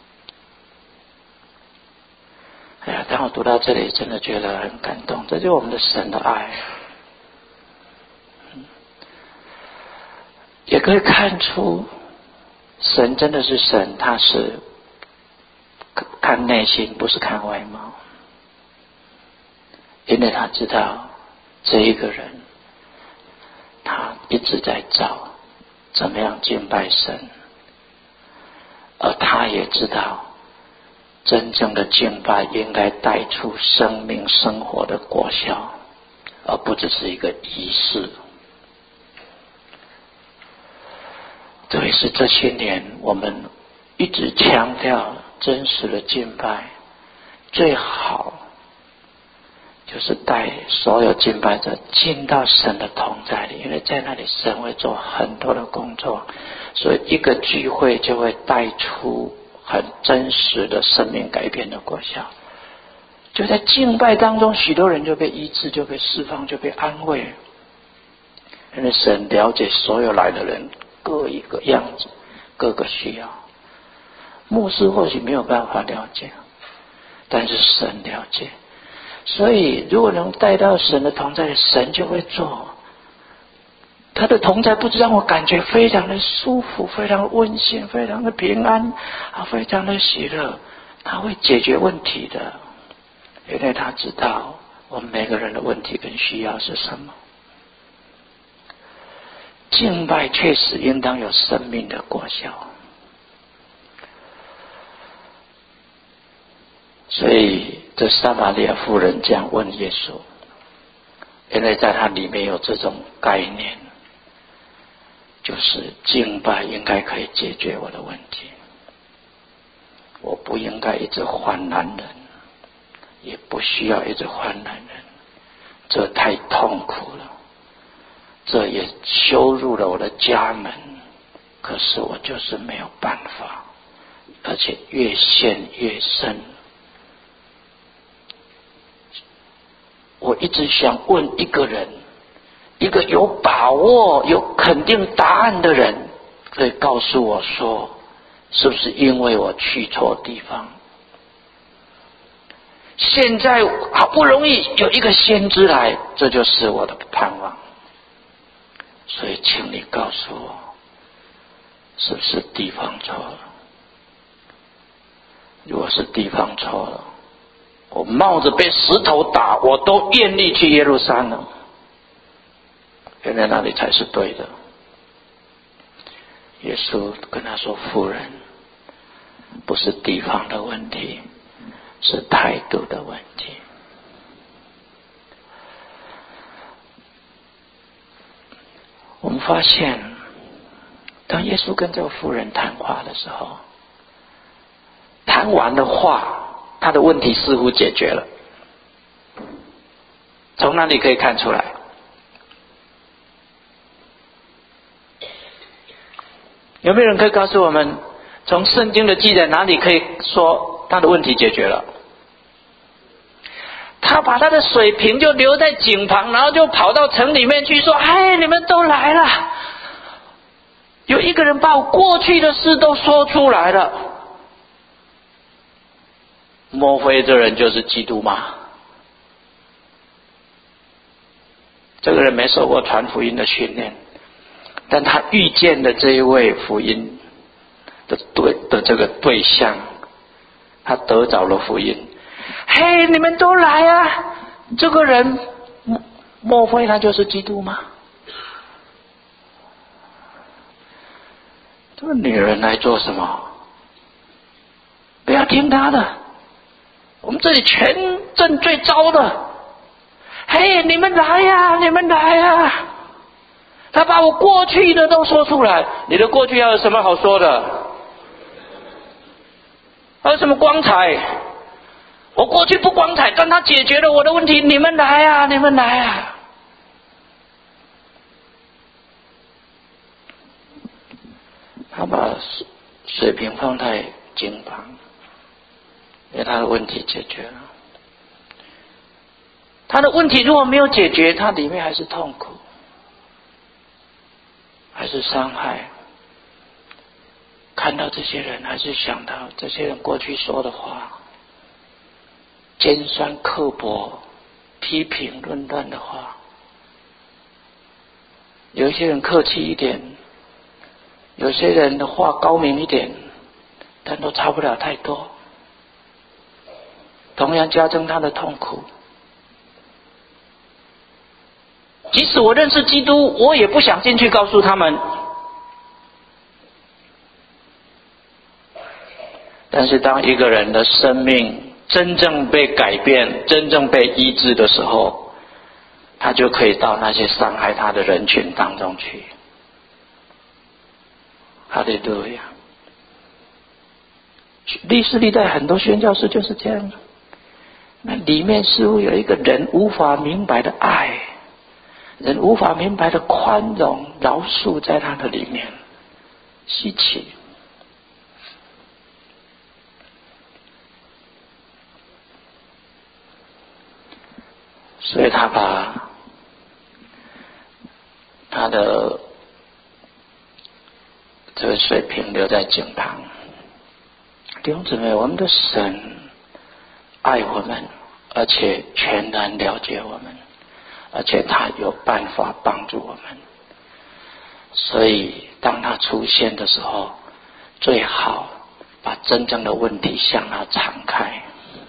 [SPEAKER 2] 哎呀，当我读到这里，真的觉得很感动，这就是我们的神的爱。也可以看出神真的是神，他是看内心，不是看外貌。因为他知道这一个人，他一直在找怎么样敬拜神，而他也知道真正的敬拜应该带出生命生活的果效，而不只是一个仪式。 这也是这些年我们一直强调真实的敬拜，最好就是带所有敬拜者进到神的同在里，因为在那里神会做很多的工作，所以一个聚会就会带出很真实的生命改变的果效。就在敬拜当中，许多人就被医治，就被释放，就被安慰，因为神了解所有来的人各一个样子，各个需要。牧师或许没有办法了解，但是神了解。所以如果能带到神的同在，神就会做。他的同在不知让我感觉非常的舒服，非常的温馨，非常的平安，非常的喜乐。他会解决问题的，因为他知道我们每个人的问题跟需要是什么。敬拜确实应当有生命的果效。所以这撒玛利亚妇人这样问耶稣，因为在它里面有这种概念，就是敬拜应该可以解决我的问题，我不应该一直换男人，也不需要一直换男人，这太痛苦了，这也羞辱了我的家门，可是我就是没有办法，而且越陷越深。我一直想问一个人，一个有把握有肯定答案的人，可以告诉我说，是不是因为我去错地方？现在好不容易有一个先知来，这就是我的盼望。所以请你告诉我，是不是地方错了？如果是地方错了，我冒着被石头打，我都愿意去耶路撒冷，原来那里才是对的。耶稣跟他说，妇人，不是地方的问题，是态度的问题。我们发现，当耶稣跟这个妇人谈话的时候，谈完的话，他的问题似乎解决了。从哪里可以看出来？有没有人可以告诉我们，从圣经的记载哪里可以说他的问题解决了？他把他的水瓶就留在井旁，然后就跑到城里面去说，哎，你们都来了，有一个人把我过去的事都说出来了，莫非这人就是基督吗？这个人没受过传福音的训练，但他遇见的这一位福音的这个对象，他得着了福音。嘿，你们都来啊！这个人莫非他就是基督吗？这个女人来做什么？不要听他的，我们这里全镇最糟的。嘿，你们来呀，你们来呀！他把我过去的都说出来，你的过去要有什么好说的？还有什么光彩？我过去不光彩，但他解决了我的问题，你们来啊，你们来啊！他把水瓶放在井旁，因为他的问题解决了。他的问题如果没有解决，他里面还是痛苦，还是伤害。看到这些人，还是想到这些人过去说的话，尖酸刻薄、批评论断的话。有一些人客气一点，有些人的话高明一点，但都差不了太多，同样加增他的痛苦。即使我认识基督，我也不想进去告诉他们。但是当一个人的生命真正被改变，真正被医治的时候，他就可以到那些伤害他的人群当中去。 哈利路亚！历史历代很多宣教士就是这样，那里面似乎有一个人无法明白的爱，人无法明白的宽容、饶恕在他的里面，稀奇。所以他把他的这个水瓶留在井旁。弟兄姊妹，我们的神爱我们，而且全然了解我们，而且他有办法帮助我们。所以当他出现的时候，最好把真正的问题向他敞开。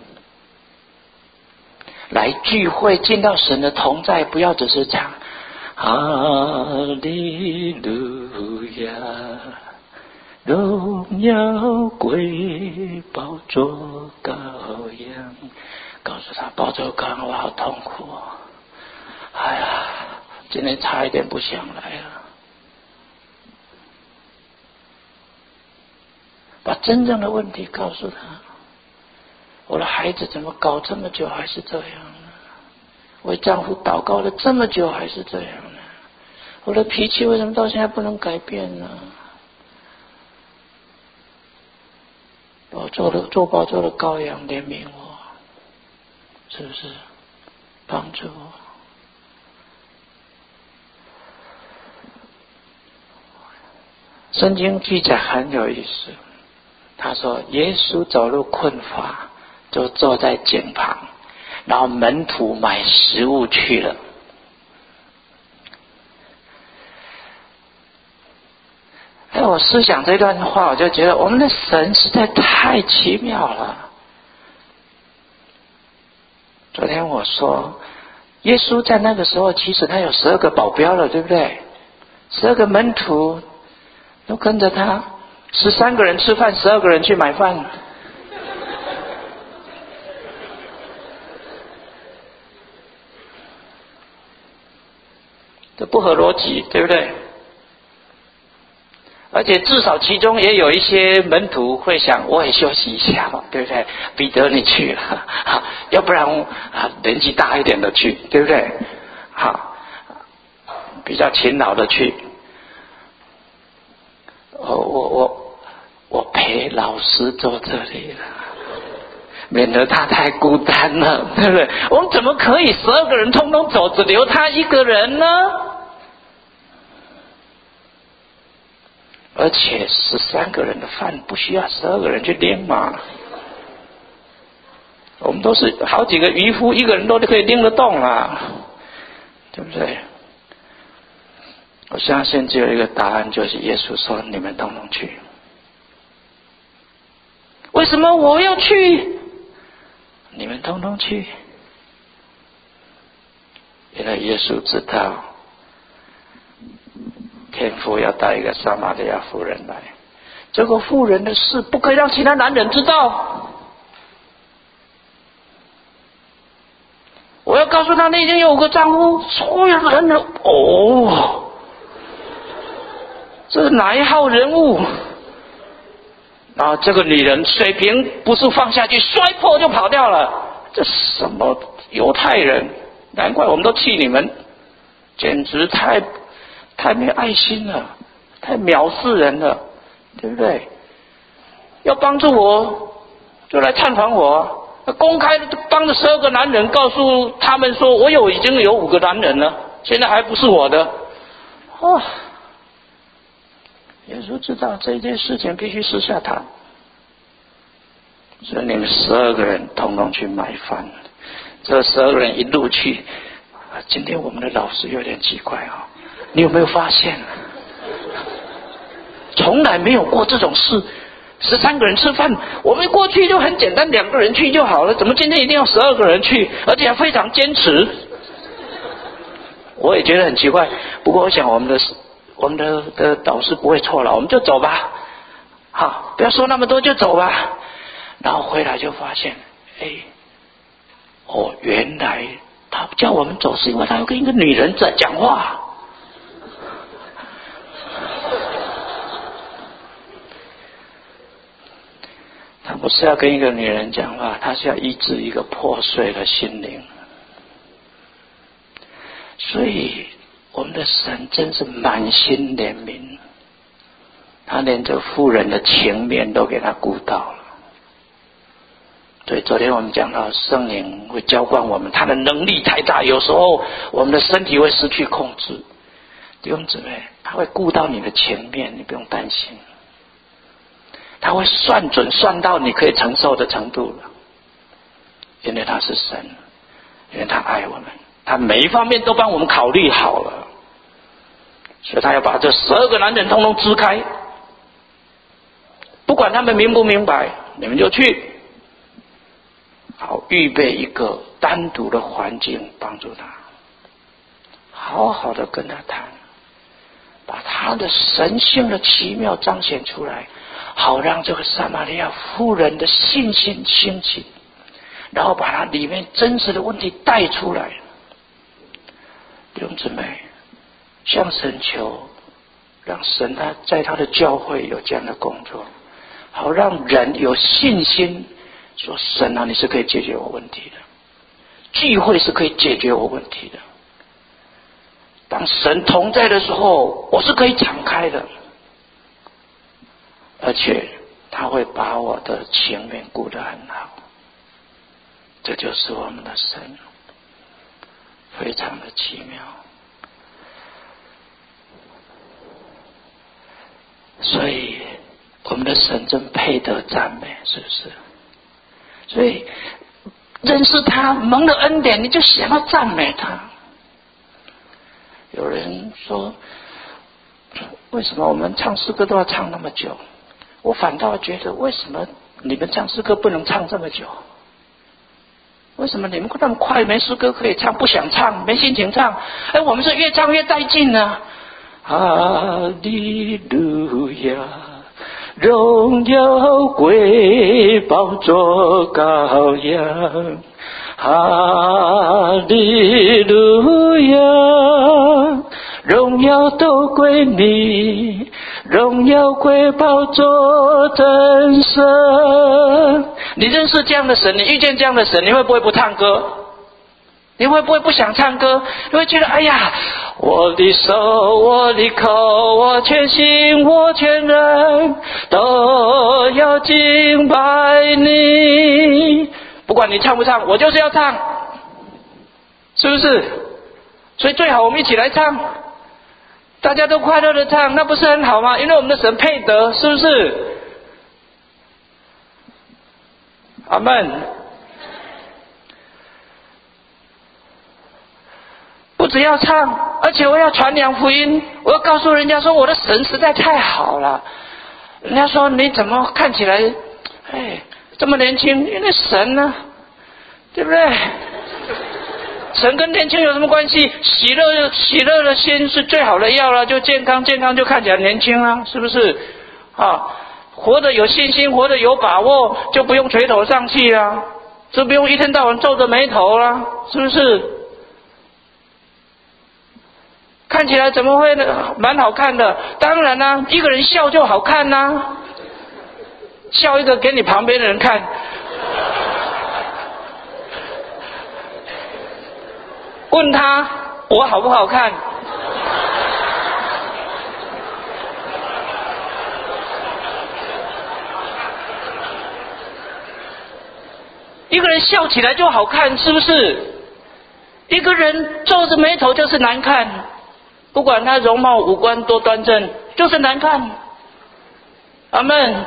[SPEAKER 2] 来聚会进到神的同在，不要只是唱哈利路亚，荣耀归宝座羔羊。告诉他，宝座羔羊，我好痛苦哦！哎呀，今天差一点不想来了。把真正的问题告诉他。我的孩子怎么搞这么久还是这样呢？为丈夫祷告了这么久还是这样呢？我的脾气为什么到现在不能改变呢？做宝座的羔羊怜悯我，是不是？帮助我。圣经记载很有意思，他说耶稣走路困乏，就坐在井旁，然后门徒买食物去了。我思想这段话，我就觉得我们的神实在太奇妙了。昨天我说，耶稣在那个时候，其实他有12个保镖了，对不对？12个门徒都跟着他，13个人吃饭，12个人去买饭。这不合逻辑，对不对？而且至少其中也有一些门徒会想，我也休息一下嘛，对不对？彼得你去了，要不然年纪大一点的去，对不对？好，比较勤劳的去。我陪老师坐这里了，免得他太孤单了，对不对？我们怎么可以12个人通通走，只留他一个人呢？而且13个人的饭不需要12个人去拎嘛。我们都是好几个渔夫，一个人都可以拎得动啦，对不对？我相信只有一个答案，就是耶稣说你们通通去。为什么我要去？你们通通去。因为耶稣知道天父要带一个撒玛利亚妇人来，这个妇人的事不可以让其他男人知道。我要告诉他，你已经有5个丈夫，所有人的这是哪一号人物？然后这个女人水瓶不是放下去摔破就跑掉了，这什么犹太人？难怪我们都气你们，简直太没爱心了，太藐视人了，对不对？要帮助我就来探访我，公开帮着12个男人告诉他们说，我已经有5个男人了，现在还不是我的。耶稣知道这件事情必须私下谈，所以你们12个人统统去买饭。这12个人一路去，今天我们的老师有点奇怪你有没有发现？从来没有过这种事，13个人吃饭，我们过去就很简单，2个人去就好了，怎么今天一定要12个人去，而且还非常坚持？我也觉得很奇怪，不过我想我们的导师不会错了，我们就走吧，好，不要说那么多，就走吧。然后回来就发现，原来他叫我们走是因为他要跟一个女人在讲话。 他不是要跟一个女人讲话，他是要医治一个破碎的心灵。所以我们的神真是满心怜悯，他连这妇人的情面都给他顾到了。所以昨天我们讲到圣灵会浇灌我们，他的能力太大，有时候我们的身体会失去控制。弟兄姊妹，他会顾到你的情面，你不用担心，他会算准，算到你可以承受的程度了。因为他是神，因为他爱我们，他每一方面都帮我们考虑好了，所以他要把这12个男人通通支开，不管他们明不明白，你们就去，好预备一个单独的环境帮助他，好好的跟他谈，把他的神性的奇妙彰显出来，好让这个撒玛利亚妇人的信心兴起，然后把他里面真实的问题带出来。弟兄姊妹，向神求，让神他在他的教会有这样的工作，好让人有信心说，神啊，你是可以解决我问题的，聚会是可以解决我问题的，当神同在的时候，我是可以敞开的，而且他会把我的情面顾得很好。这就是我们的神，非常的奇妙。所以我们的神真配得赞美，是不是？所以认识他，蒙了恩典，你就想要赞美他。有人说，为什么我们唱诗歌都要唱那么久？我反倒觉得，为什么你们唱诗歌不能唱这么久？为什么你们那么快没诗歌可以唱，不想唱，没心情唱？我们是越唱越带劲呢。哈利路亚，荣耀归宝座羔羊。哈利路亚，荣耀都归你，荣耀归宝座真神。你认识这样的神，你遇见这样的神，你会不会不唱歌？你会不会不想唱歌？你会觉得，哎呀，我的手，我的口，我全心，我全人都要敬拜你。不管你唱不唱，我就是要唱，是不是？所以最好我们一起来唱，大家都快乐的唱，那不是很好吗？因为我们的神配得，是不是？阿们。不只要唱，而且我要传扬福音，我要告诉人家说，我的神实在太好了。人家说，你怎么看起来这么年轻？因为神呢，对不对？神跟年轻有什么关系？喜乐的心是最好的药了，就健康就看起来年轻啊，是不是？活得有信心，活得有把握，就不用垂头丧气啊，就不用一天到晚皱着眉头啦，是不是？看起来怎么会蛮好看的？当然啦，一个人笑就好看啦，笑一个给你旁边的人看。问他我好不好看？一个人笑起来就好看，是不是？一个人皱着眉头就是难看，不管他容貌五官多端正，就是难看。阿们。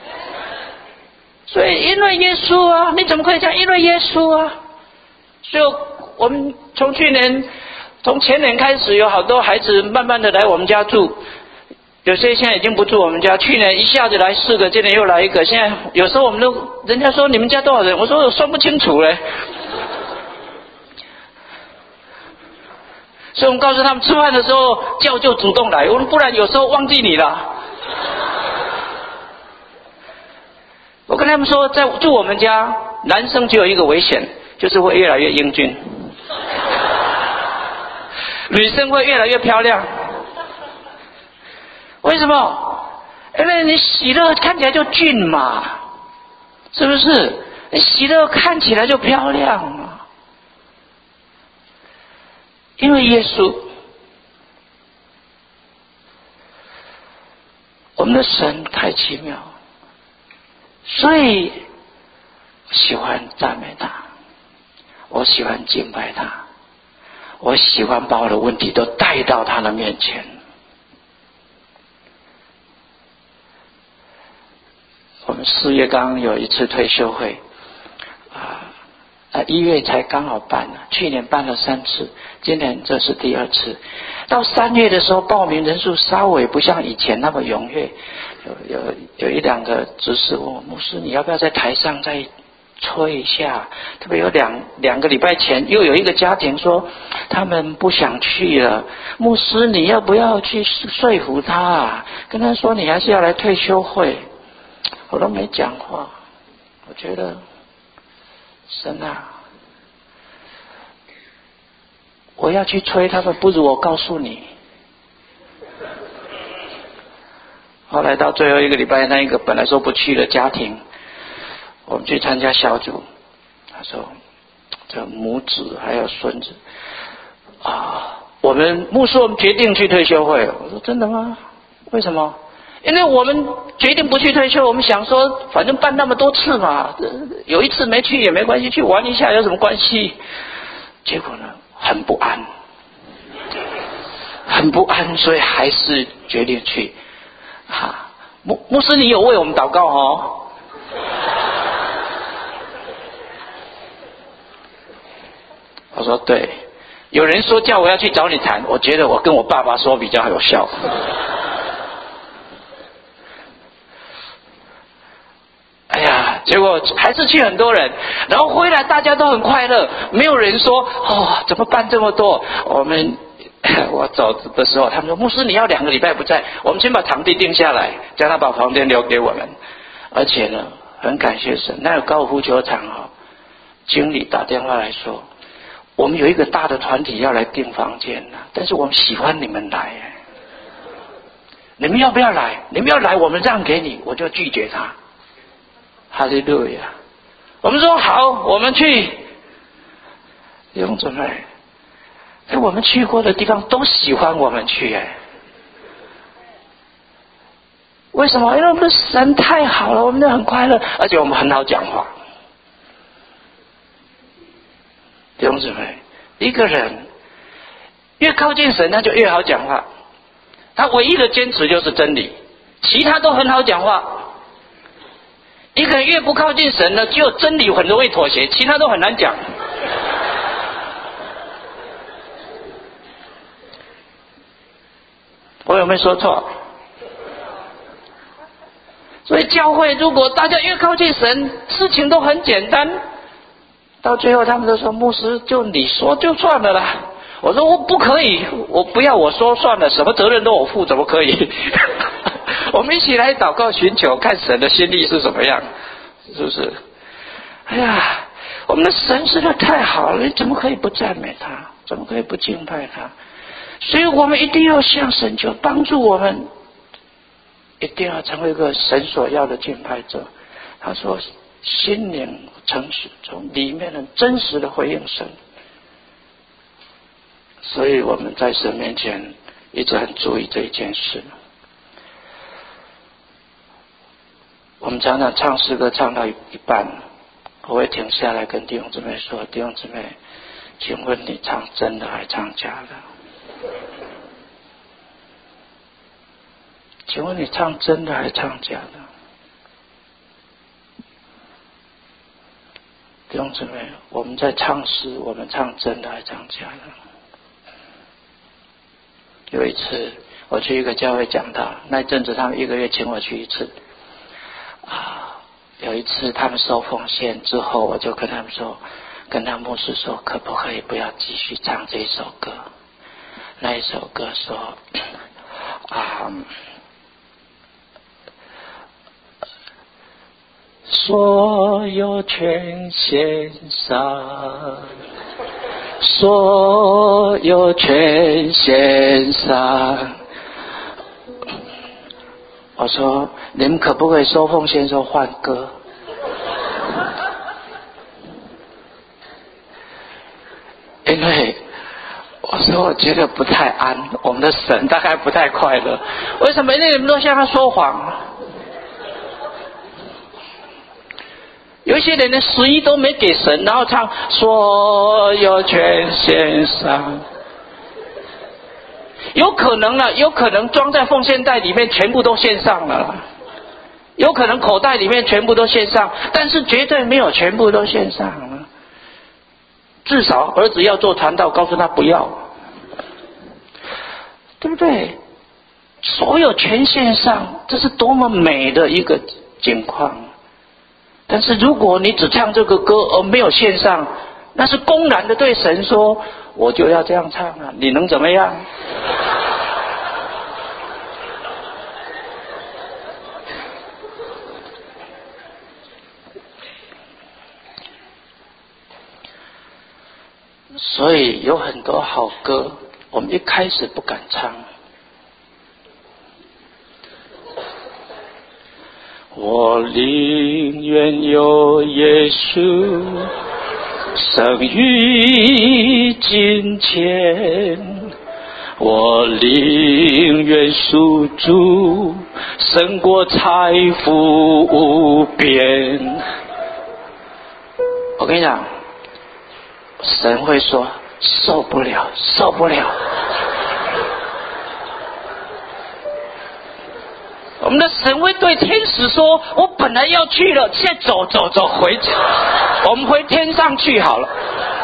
[SPEAKER 2] 所以因为耶稣啊，你怎么可以讲因为耶稣啊？所以我们从前年开始，有好多孩子慢慢的来我们家住，有些现在已经不住我们家。去年一下子来4个，今年又来1个。现在有时候我们都，人家说你们家多少人，我说我算不清楚嘞。所以我们告诉他们，吃饭的时候叫就主动来，不然有时候忘记你了。我跟他们说，在住我们家，男生只有一个危险，就是会越来越英俊，女生会越来越漂亮。为什么？因为你喜乐看起来就俊嘛， 是不是？喜乐看起来就漂亮了，因为耶稣，我们的神太奇妙，所以喜欢赞美他，我喜欢敬拜他，我喜欢把我的问题都带到他的面前。我们4月刚有一次退休会1月才刚好办了，去年办了3次，今年这是第2次。到3月的时候，报名人数稍微不像以前那么踊跃，有1、2个执事问我，牧师你要不要在台上再吹一下？特别有两个礼拜前又有一个家庭说他们不想去了，牧师你要不要去说服他啊？跟他说你还是要来退休会。我都没讲话，我觉得神啊，我要去催他们，不如我告诉你。后来到最后1个礼拜，那一个本来说不去的家庭，我们去参加小组，他说这母子还有孙子我们牧师我们决定去退休会。我说真的吗？为什么？因为我们决定不去退休，我们想说反正办那么多次嘛，有一次没去也没关系，去玩一下有什么关系？结果呢很不安，所以还是决定去。牧师你有为我们祷告哦？我说对。有人说叫我要去找你谈，我觉得我跟我爸爸说比较有效。结果还是去很多人，然后回来大家都很快乐，没有人说怎么办这么多。我走的时候他们说牧师你要2个礼拜不在，我们先把场地定下来，叫他把房间留给我们。而且呢很感谢神，那个高尔夫球场经理打电话来说我们有一个大的团体要来订房间但是我们喜欢你们来你们要不要来？你们要来我们让给你。我就拒绝他。哈利路亚！我们说好，我们去。弟兄姊妹，我们去过的地方都喜欢我们去为什么？因为我们的神太好了，我们都很快乐，而且我们很好讲话。弟兄姊妹，一个人越靠近神，他就越好讲话。他唯一的坚持就是真理，其他都很好讲话。一个人越不靠近神呢，只有真理很容易妥协，其他都很难讲。我有没有说错？所以教会如果大家越靠近神，事情都很简单。到最后他们都说牧师就你说就算了啦。我说我不可以，我不要我说算了，什么责任都我负，怎么可以？我们一起来祷告寻求，看神的心意是什么样，是不是？我们的神实在太好了，你怎么可以不赞美他？怎么可以不敬拜他？所以我们一定要向神求帮助我们，一定要成为一个神所要的敬拜者。他说心灵诚实，从里面很真实的回应神。所以我们在神面前一直很注意这一件事。我们常常唱诗歌唱到一半，我会停下来跟弟兄姊妹说，弟兄姊妹，请问你唱真的还唱假的？请问你唱真的还唱假的？弟兄姊妹，我们在唱诗，我们唱真的还唱假的？有一次我去一个教会讲道，那阵子他们1个月请我去一次有一次他们收奉献之后，我就跟他们说，跟他牧师说，可不可以不要继续唱这一首歌？那一首歌说所有权献上，所有权献上。我说你们可不可以收奉献时候换歌？ 因为我说我觉得不太安，我们的神大概不太快乐。为什么？因为你们都向他说谎。有一些人连11都没给神，然后唱所有全献上。有可能了，有可能装在奉献袋里面全部都献上了，有可能口袋里面全部都献上，但是绝对没有全部都献上了。至少儿子要做传道，告诉他不要，对不对？所有全献上，这是多么美的一个景况。但是如果你只唱这个歌而没有献上，那是公然的对神说我就要这样唱啊，你能怎么样？所以有很多好歌我们一开始不敢唱。我宁愿有耶稣胜于金钱，我宁愿属主胜过财富无边。我跟你讲，神会说受不了，受不了。我们的神会对天使说，我本来要去了，现在走走走回去，我们回天上去好了。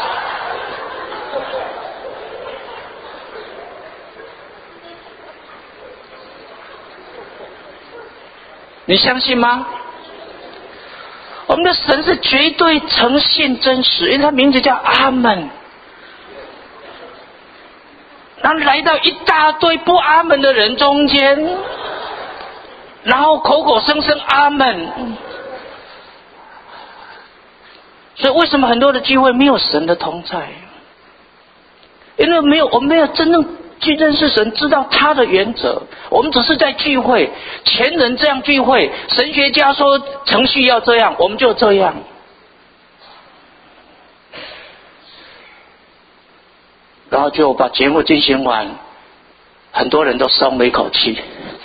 [SPEAKER 2] 你相信吗？我们的神是绝对诚信真实，因为他名字叫阿们。然后来到一大堆不阿们的人中间，然后口口声声阿们。所以为什么很多的聚会没有神的同在？因为我们没有真正去认识神，知道他的原则。我们只是在聚会，前人这样聚会，神学家说程序要这样，我们就这样。然后就把节目进行完，很多人都松了一口气，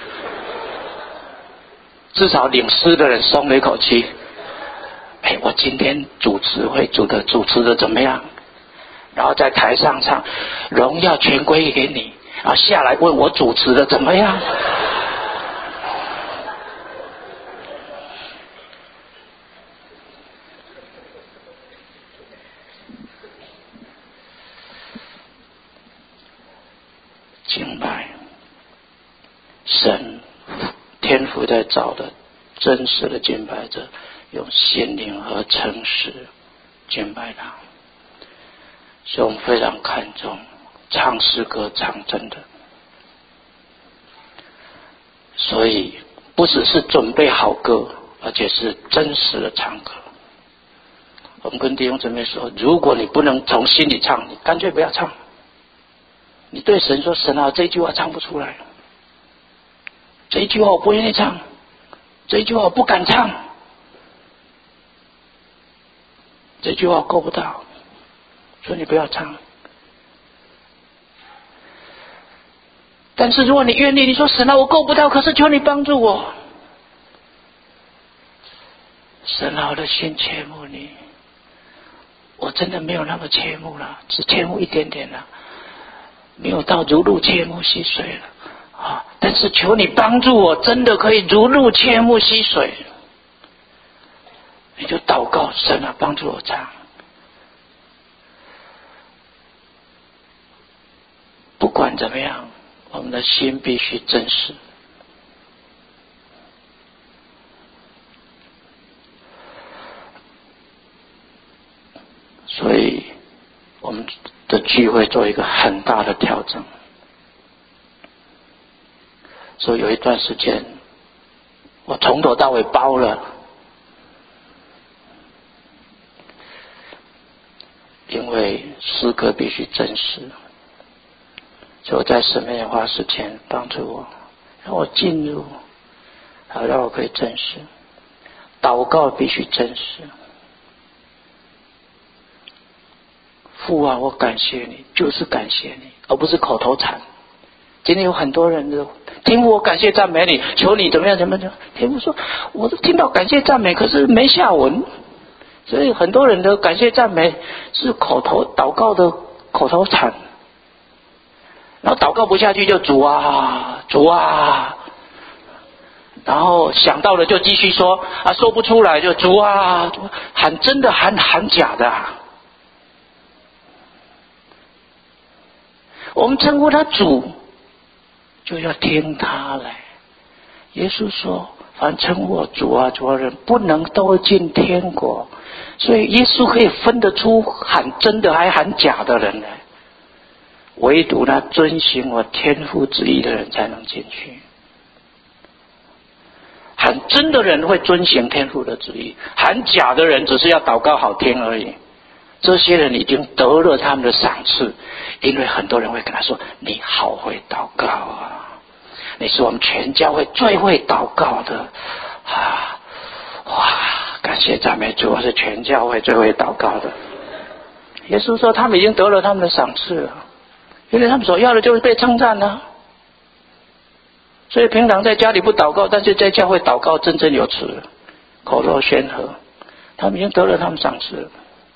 [SPEAKER 2] 至少领诗的人松了一口气。我今天主持会主持的怎么样？然后在台上唱荣耀全归给你，然后下来问我主持的怎么样。敬拜神，天父在找的真实的敬拜者，用心灵和诚实敬拜他。所以我们非常看重唱诗歌，唱真的。所以不只是准备好歌，而且是真实的唱歌。我们跟弟兄姊妹说，如果你不能从心里唱，你干脆不要唱。你对神说，神啊，这句话唱不出来，这一句话我不愿意唱，这一句话我不敢唱，这句话我够不到，所以你不要唱。但是如果你愿意，你说神啊，我够不到，可是求你帮助我。神啊，我的心切慕你，我真的没有那么切慕了，只切慕一点点了，没有到如入切慕溪水了但是求你帮助我，真的可以如入切慕溪水。你就祷告，神啊，帮助我唱。不管怎么样，我们的心必须真实。所以我们的聚会做一个很大的调整。所以有一段时间我从头到尾包了，因为诗歌必须真实。所以我在神面前花时间帮助我，让我进入，好让我可以真实。祷告必须真实， 父啊，我感谢你，就是感谢你，而不是口头禅。今天有很多人的天父，我感谢赞美你，求你怎么样怎么样。天父说，我都听到感谢赞美，可是没下文。所以很多人的感谢赞美是口头祷告的口头禅，然后祷告不下去就主啊主啊，然后想到了就继续说啊，说不出来就主啊，喊真的喊假的啊。我们称呼他主，就要听他来。耶稣说，凡称呼我主啊主啊人，不能都进天国。所以耶稣可以分得出喊真的还喊假的人来，唯独那遵行我天父旨意的人才能进去。喊真的人会遵行天父的旨意，喊假的人只是要祷告好听而已。这些人已经得了他们的赏赐，因为很多人会跟他说，你好会祷告啊，你是我们全教会最会祷告的啊！哇，感谢赞美主，我是全教会最会祷告的。耶稣说他们已经得了他们的赏赐了，因为他们所要的就是被称赞啊。所以平常在家里不祷告，但是在教会祷告振振有词，口若悬河，他们已经得了他们赏赐了。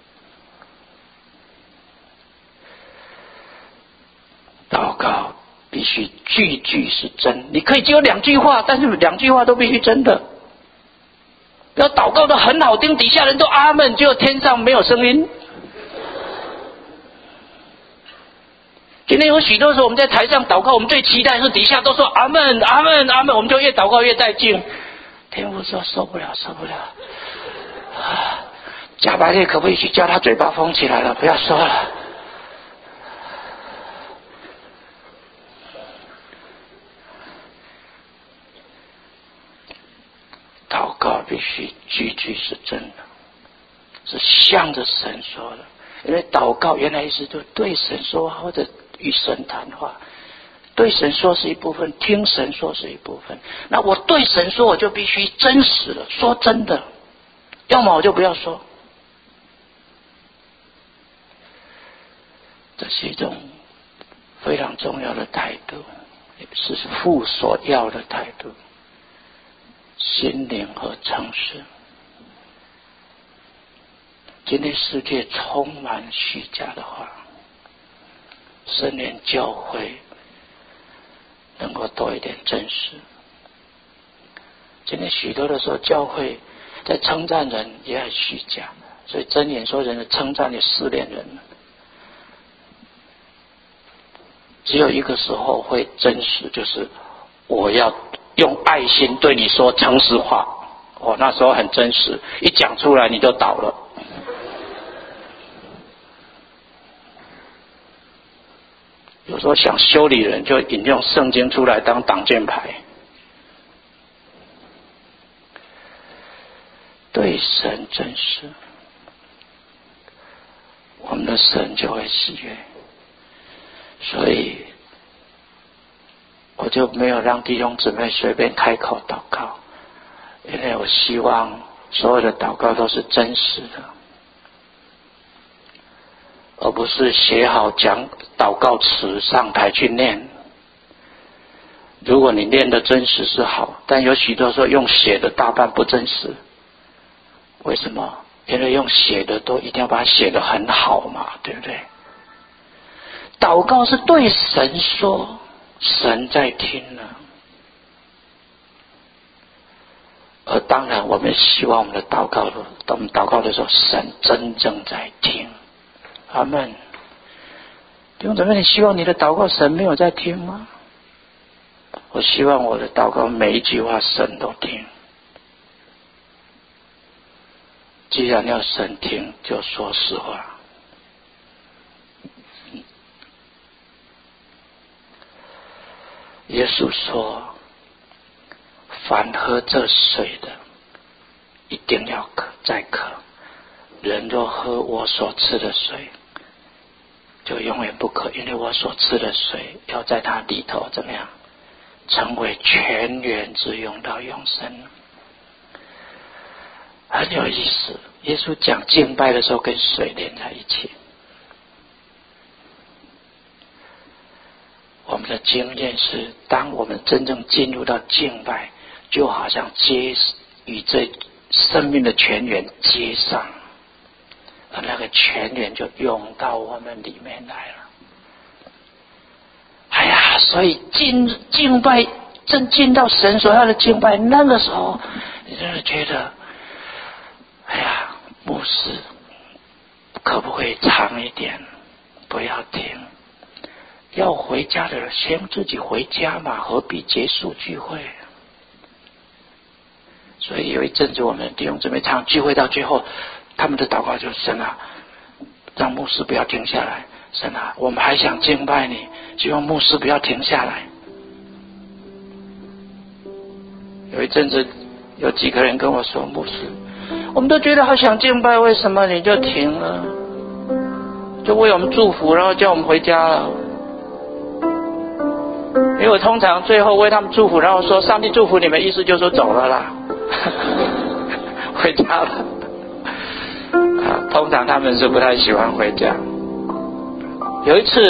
[SPEAKER 2] 祷告必须句句是真，你可以只有2句话，但是2句话都必须真的。要祷告的很好听，底下人都阿们，结果天上没有声音。今天有许多时候我们在台上祷告，我们最期待是底下都说阿们阿们阿们，我们就越祷告越带劲。天父说受不了受不了，加百列可不可以去叫他嘴巴封起来了，不要说了。祷告必须句句是真的，是向着神说的。因为祷告原来意思就对神说话，或者与神谈话。对神说是一部分，听神说是一部分。那我对神说，我就必须真实的说真的，要么我就不要说。这是一种非常重要的态度，也是父所要的态度，心灵和诚实。今天世界充满虚假的话，神连教会能够多一点真实。今天许多的时候，教会在称赞人也很虚假，所以箴言说人的称赞也试炼人了。只有一个时候会真实，就是我要用爱心对你说诚实话，那时候很真实，一讲出来你就倒了。有时候想修理人，就引用圣经出来当挡箭牌。对神真实，我们的神就会喜悦。所以我就没有让弟兄姊妹随便开口祷告，因为我希望所有的祷告都是真实的，而不是写好讲祷告词上台去念。如果你念的真实是好，但有许多时候用写的大半不真实。为什么？因为用写的都一定要把它写得很好嘛，对不对？祷告是对神说，神在听呢。而当然我们希望我们祷告的时候，神真正在听。阿们。弟兄姊妹，你希望你的祷告神没有在听吗？我希望我的祷告每一句话神都听。既然要神听，就说实话。耶稣说，凡喝这水的，一定要再渴。人若喝我所赐的水，就永远不渴，因为我所赐的水要在它里头怎么样，成为泉源之用到永生。很有意思，耶稣讲敬拜的时候跟水连在一起。 我们的经验是，当我们真正进入到敬拜，就好像与这生命的泉源接上，而那个泉源就涌到我们里面来了。哎呀，所以敬拜正进到神所要的敬拜，那个时候你真的觉得，哎呀，牧师可不可以长一点，不要停，要回家的人先自己回家嘛，何必结束聚会？所以有一阵子我们弟兄姊妹常聚会到最后，他们的祷告就是：神啊，让牧师不要停下来，神啊，我们还想敬拜你，希望牧师不要停下来。有一阵子有几个人跟我说：牧师，我们都觉得好想敬拜，为什么你就停了？就为我们祝福，然后叫我们回家了。因为我通常最后为他们祝福，然后说上帝祝福你们，意思就是说走了啦，回家了。通常他们是不太喜欢回家。有一次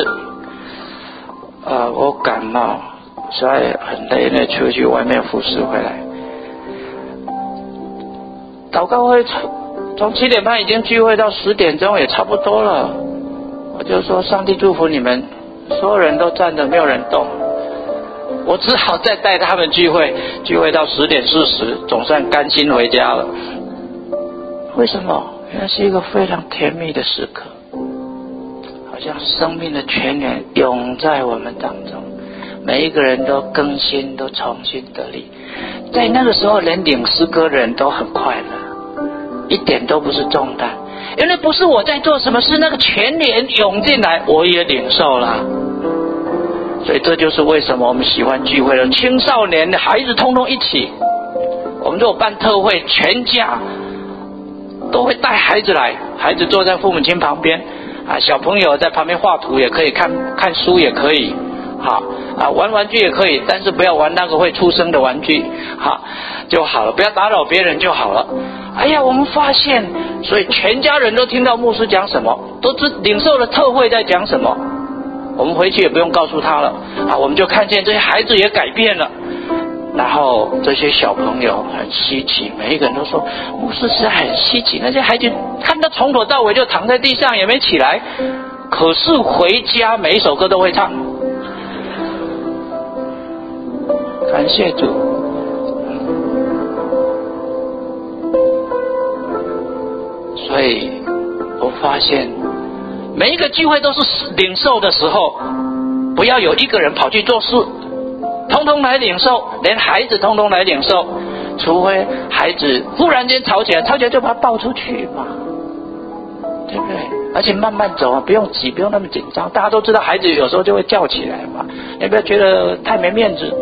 [SPEAKER 2] 我感冒，实在很累，那出去外面服侍回来，祷告会从7点半已经聚会到10点钟，也差不多了。我就说上帝祝福你们，所有人都站着，没有人动。我只好再带他们聚会到10点40，总算甘心回家了。为什么？那是一个非常甜蜜的时刻，好像生命的泉源涌在我们当中，每一个人都更新，都重新得力。在那个时候，连领诗歌的人都很快乐，一点都不是重担，因为不是我在做什么事，那个泉源涌进来，我也领受了。所以这就是为什么我们喜欢聚会的青少年的孩子通通一起。我们如果办特会，全家都会带孩子来，孩子坐在父母亲旁边小朋友在旁边画图也可以，看书也可以，玩玩具也可以，但是不要玩那个会出声的玩具就好了，不要打扰别人就好了。哎呀，我们发现，所以全家人都听到牧师讲什么，都领受了特会在讲什么。我们回去也不用告诉他了我们就看见这些孩子也改变了。然后这些小朋友很稀奇，每一个人都说牧师实在很稀奇，那些孩子看他从头到尾就躺在地上也没起来，可是回家每一首歌都会唱。感谢主。所以我发现每一个聚会都是领受的时候，不要有一个人跑去做事，通通来领受，连孩子通通来领受，除非孩子忽然间吵起来就把他抱出去嘛，对不对？而且慢慢走不用急，不用那么紧张。大家都知道孩子有时候就会叫起来嘛，你不要觉得太没面子，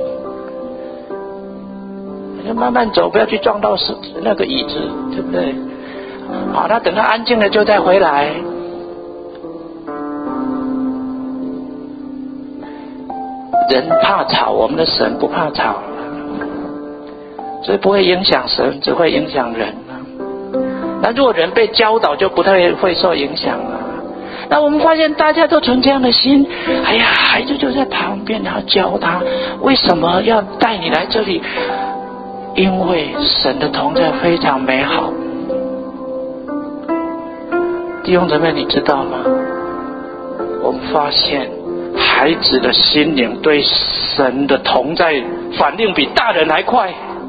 [SPEAKER 2] 你就慢慢走，不要去撞到那个椅子，对不对？他等他安静了就再回来。人怕吵，我们的神不怕吵，所以不会影响神，只会影响人那如果人被教导，就不太会受影响了。那我们发现大家都存这样的心，哎呀，孩子就在旁边，然后教他为什么要带你来这里，因为神的同在非常美好。弟兄姊妹，你知道吗？我们发现孩子的心灵对神的同在反应比大人还快，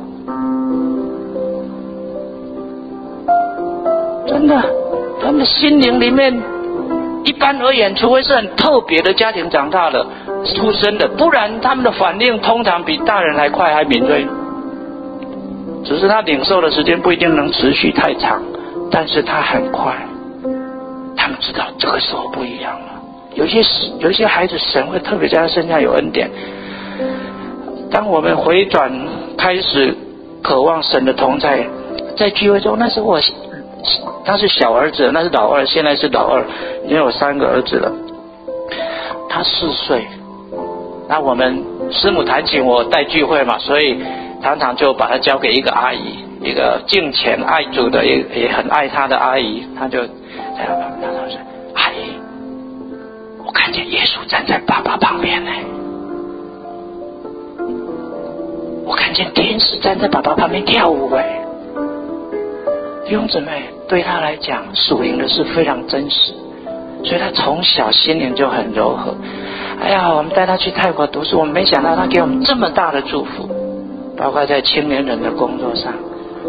[SPEAKER 2] 真的，他们的心灵里面，一般而言，除非是很特别的家庭长大的、出生的，不然他们的反应通常比大人还快还敏锐。只是他领受的时间不一定能持续太长，但是他很快。他们知道这个时候不一样了。有一些孩子，神会特别在他身上有恩典。当我们回转开始渴望神的同在，在聚会中，那是他是小儿子，那是老二，现在是老二，已经有3个儿子了。他4岁，那我们师母弹琴，我带聚会嘛，所以常常就把他交给一个阿姨，一个敬虔爱主的，也很爱他的阿姨，他就在他旁边，他说：“阿姨，我看见耶稣站在爸爸旁边呢。” 我看见天使站在爸爸旁边跳舞哎。弟兄姊妹，对他来讲属灵的是非常真实，所以他从小心灵就很柔和。哎呀，我们带他去泰国读书，我们没想到他给我们这么大的祝福，包括在青年人的工作上。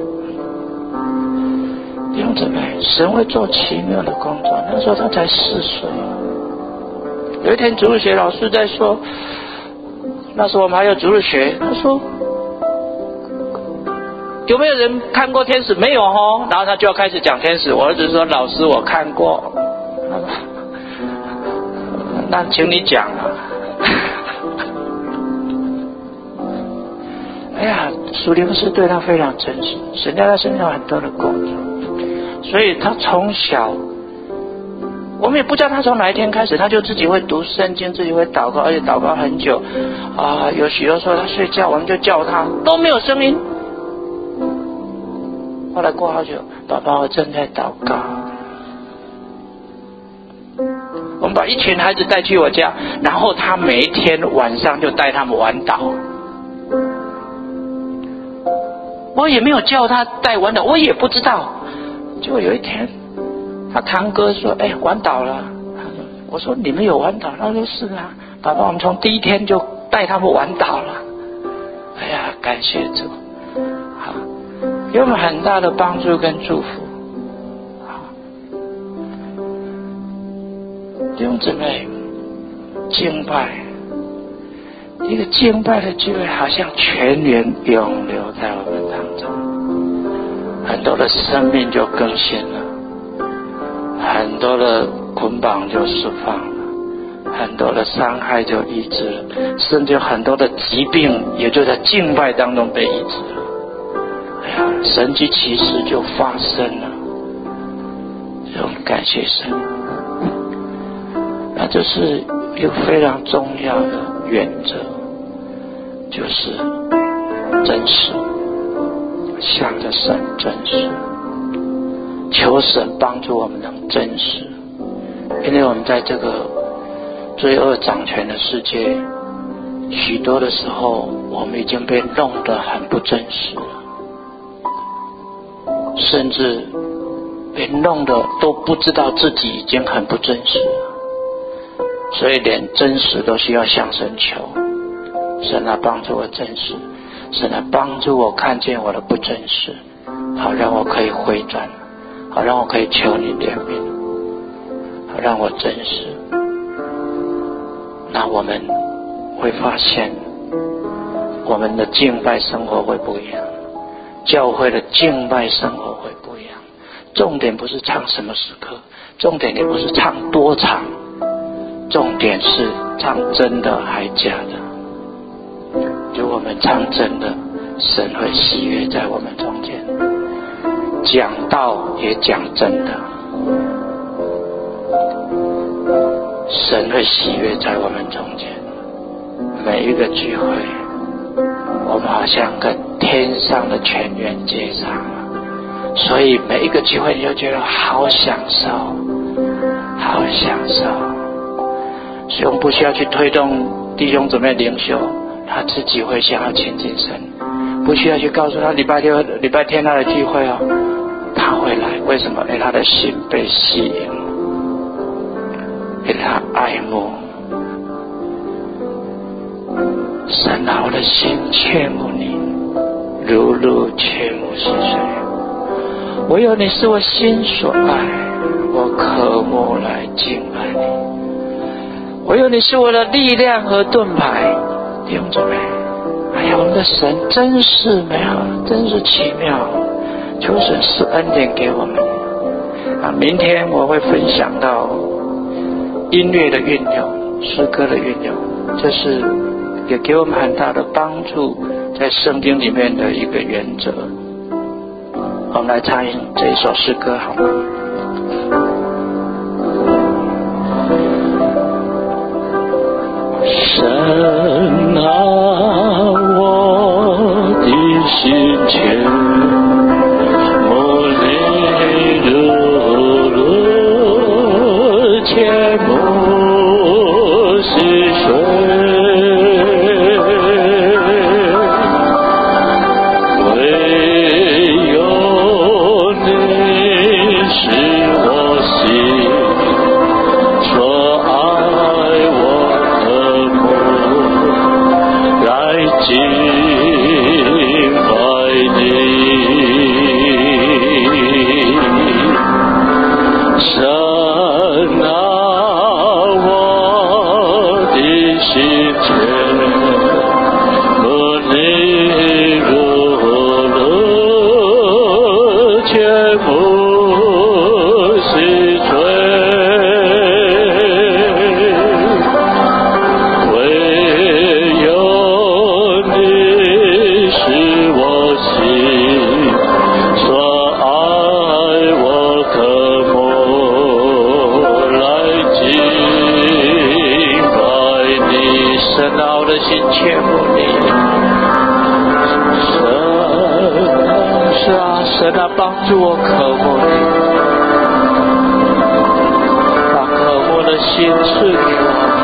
[SPEAKER 2] 弟兄姊妹，神会做奇妙的工作。那时候他才4岁。有一天主日学老师在说，那时候我们还有主日学，他说有没有人看过天使？没有哦。然后他就要开始讲天使。我儿子说老师我看过。那请你讲啊。哎呀，属灵是对他非常真实，神在他身上很多的工作，所以他从小，我们也不知道他从哪一天开始，他就自己会读圣经，自己会祷告，而且祷告很久啊。有时候他睡觉，我们就叫他，都没有声音。后来过好久，爸爸我正在祷告。我们把一群孩子带去我家，然后他每一天晚上就带他们玩岛。我也没有叫他带玩岛，我也不知道。结果有一天，他堂哥说：“哎，玩岛了。”我说：“你们有玩岛？”他说：“是啊，爸爸，我们从第一天就带他们玩岛了。”哎呀，感谢主，好，给我们很大的帮助跟祝福。好，弟兄姊妹，敬拜。一个敬拜的聚会好像泉源涌流在我们当中，很多的生命就更新了，很多的捆绑就释放了，很多的伤害就医治了，甚至有很多的疾病也就在敬拜当中被医治了。哎呀，神迹奇事就发生了，所以我们感谢神。那就是一个非常重要的原则，就是真实，向着神真实，求神帮助我们能真实。因为我们在这个罪恶掌权的世界，许多的时候我们已经被弄得很不真实了，甚至被弄得都不知道自己已经很不真实了。所以连真实都需要向神求，神来帮助我真实，神来帮助我看见我的不真实，好让我可以回转，好让我可以求你怜悯，好让我真实。那我们会发现我们的敬拜生活会不一样，教会的敬拜生活会不一样。重点不是唱什么诗歌，重点也不是唱多长，重点是唱真的还假的。如果我们唱真的，神会喜悦在我们中间，讲道也讲真的，神会喜悦在我们中间。每一个聚会，我们好像跟天上的泉源接上了，所以每一个聚会你就觉得好享受，好享受。所以我们不需要去推动弟兄姊妹灵修，他自己会想要亲近神，不需要去告诉他礼拜天他的聚会哦，他会来。为什么？因为他的心被吸引，被他爱慕。神啊，我的心切慕你，如切慕溪水。唯有你是我心所爱，我渴慕来敬拜你。唯有你是我的力量和盾牌。弟兄姊妹，哎呀，我们的神真是美好，真是奇妙，求神施恩典给我们。明天我会分享到音乐的运用，诗歌的运用，这是也给我们很大的帮助，在圣经里面的一个原则。我们来唱这一首诗歌好吗？神啊，我的心切慕你，如切慕溪水。
[SPEAKER 1] 心切慕你。是啊，神啊，帮助我渴慕你，把渴慕的心赐给我。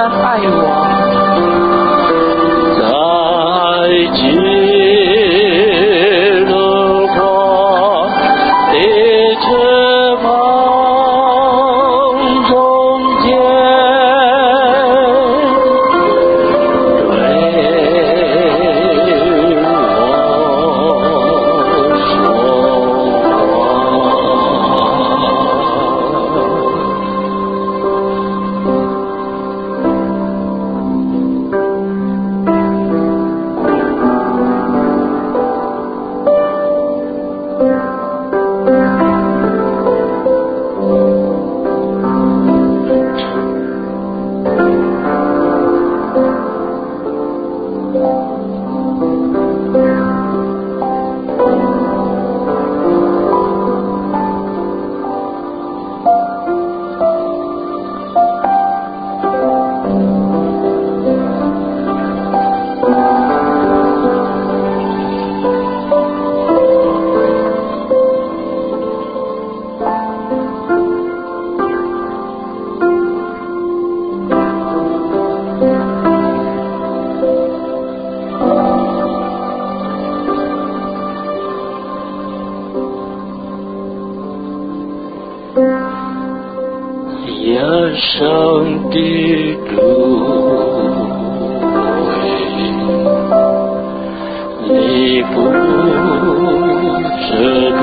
[SPEAKER 2] 然爱我，
[SPEAKER 1] 在极乐国的翅膀中间，对我说人生的路离不这段，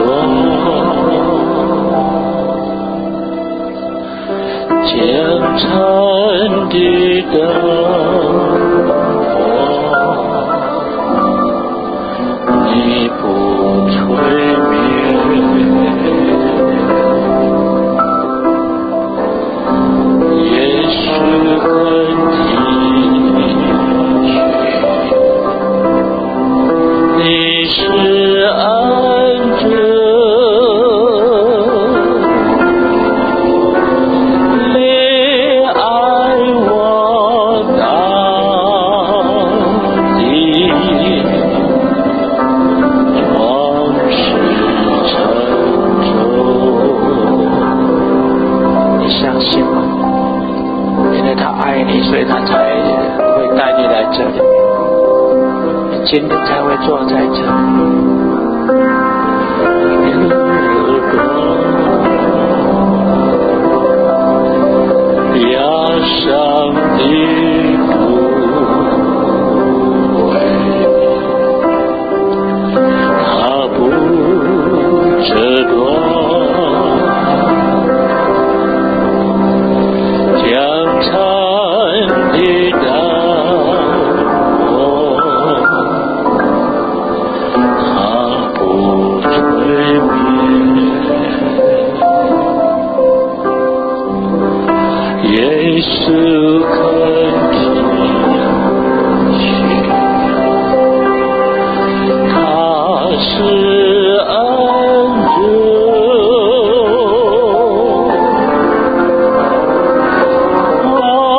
[SPEAKER 1] 江山的灯火，你不吹灭。你是安着，你爱我到底，壮士成舟。
[SPEAKER 2] 你相信吗？因为他爱你，所以他才会带你来这里，你今天才会坐在这里。
[SPEAKER 1] 压上的芦苇，它不折断，江山的灯火，它不吹灭。耶稣肯听许，他是恩主，爱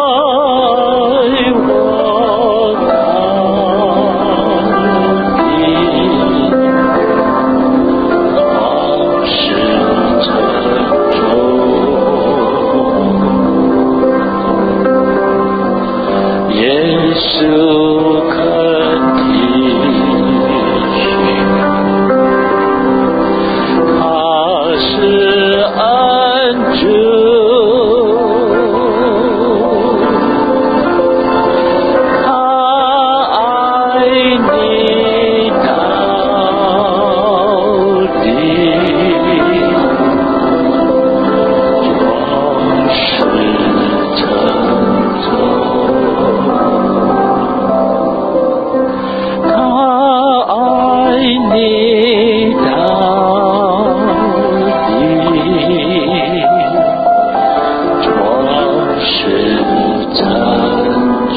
[SPEAKER 1] 我到底，壮士成舟。耶稣肯听许，他是恩主，他爱你到底，壮士成舟。你到底，壮士成舟。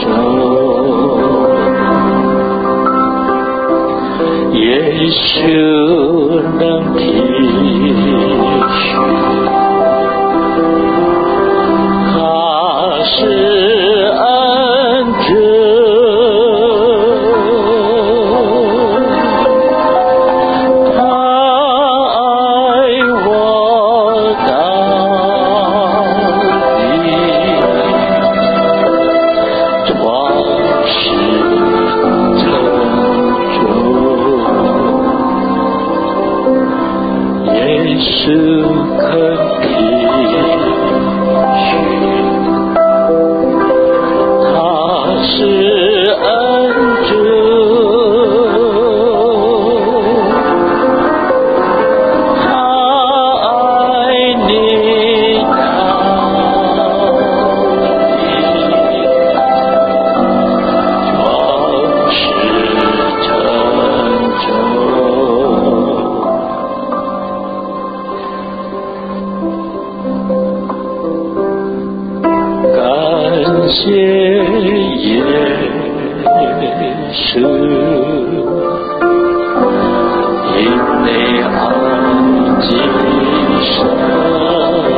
[SPEAKER 1] 耶稣能体恤，他是恩主。 是肯听许，他是恩主，他爱你到底，壮士成就。感谢耶稣，因你爱极深。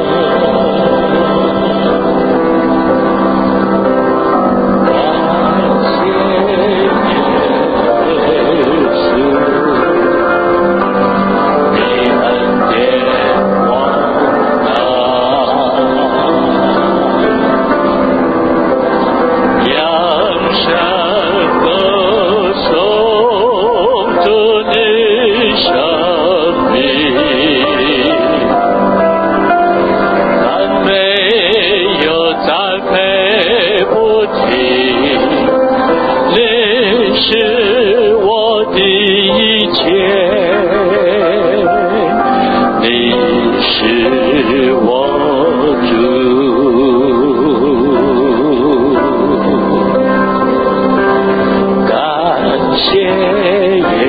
[SPEAKER 1] 感谢耶稣，你恩典广大。扬声歌颂着你生命，赞美又赞美不停，你是我的一切，你是我主。感谢耶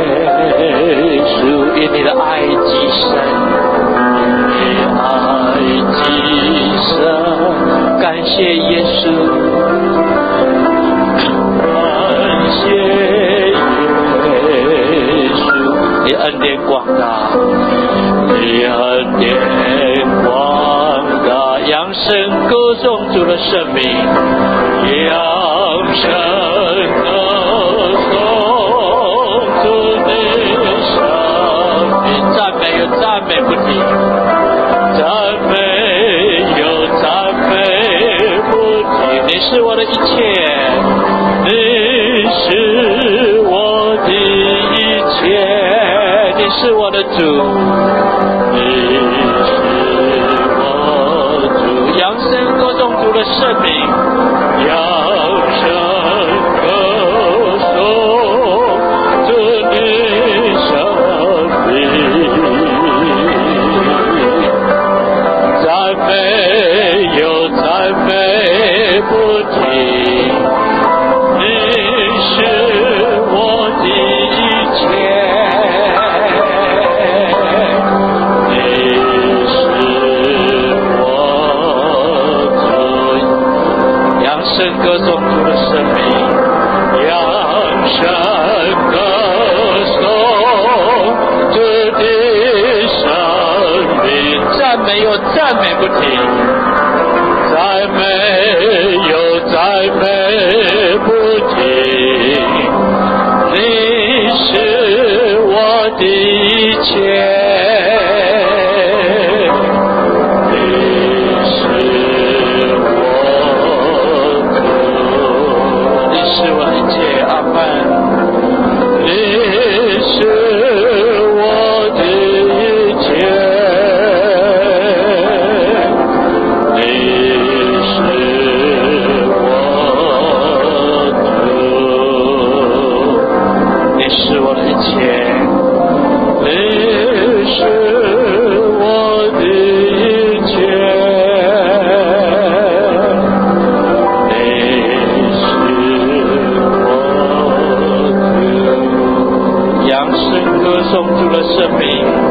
[SPEAKER 1] 稣，因你的爱极深，你爱极深。感谢耶稣，感谢耶稣，你恩典广大，你恩典广大。扬声歌颂主的圣名，扬声歌颂主的圣名，赞美又赞美不停，赞美又赞美不停。你是我的一切，你是我的一切，你是我的主，你是我主。扬声歌颂主的圣名，扬声歌颂着你生命，赞美又赞美不停，你是我的一切，你是我主。扬声歌颂主的圣名，扬声歌颂主的圣名，赞美又赞美不停，赞美又赞美不停，你是我的一切。歌颂主的圣名。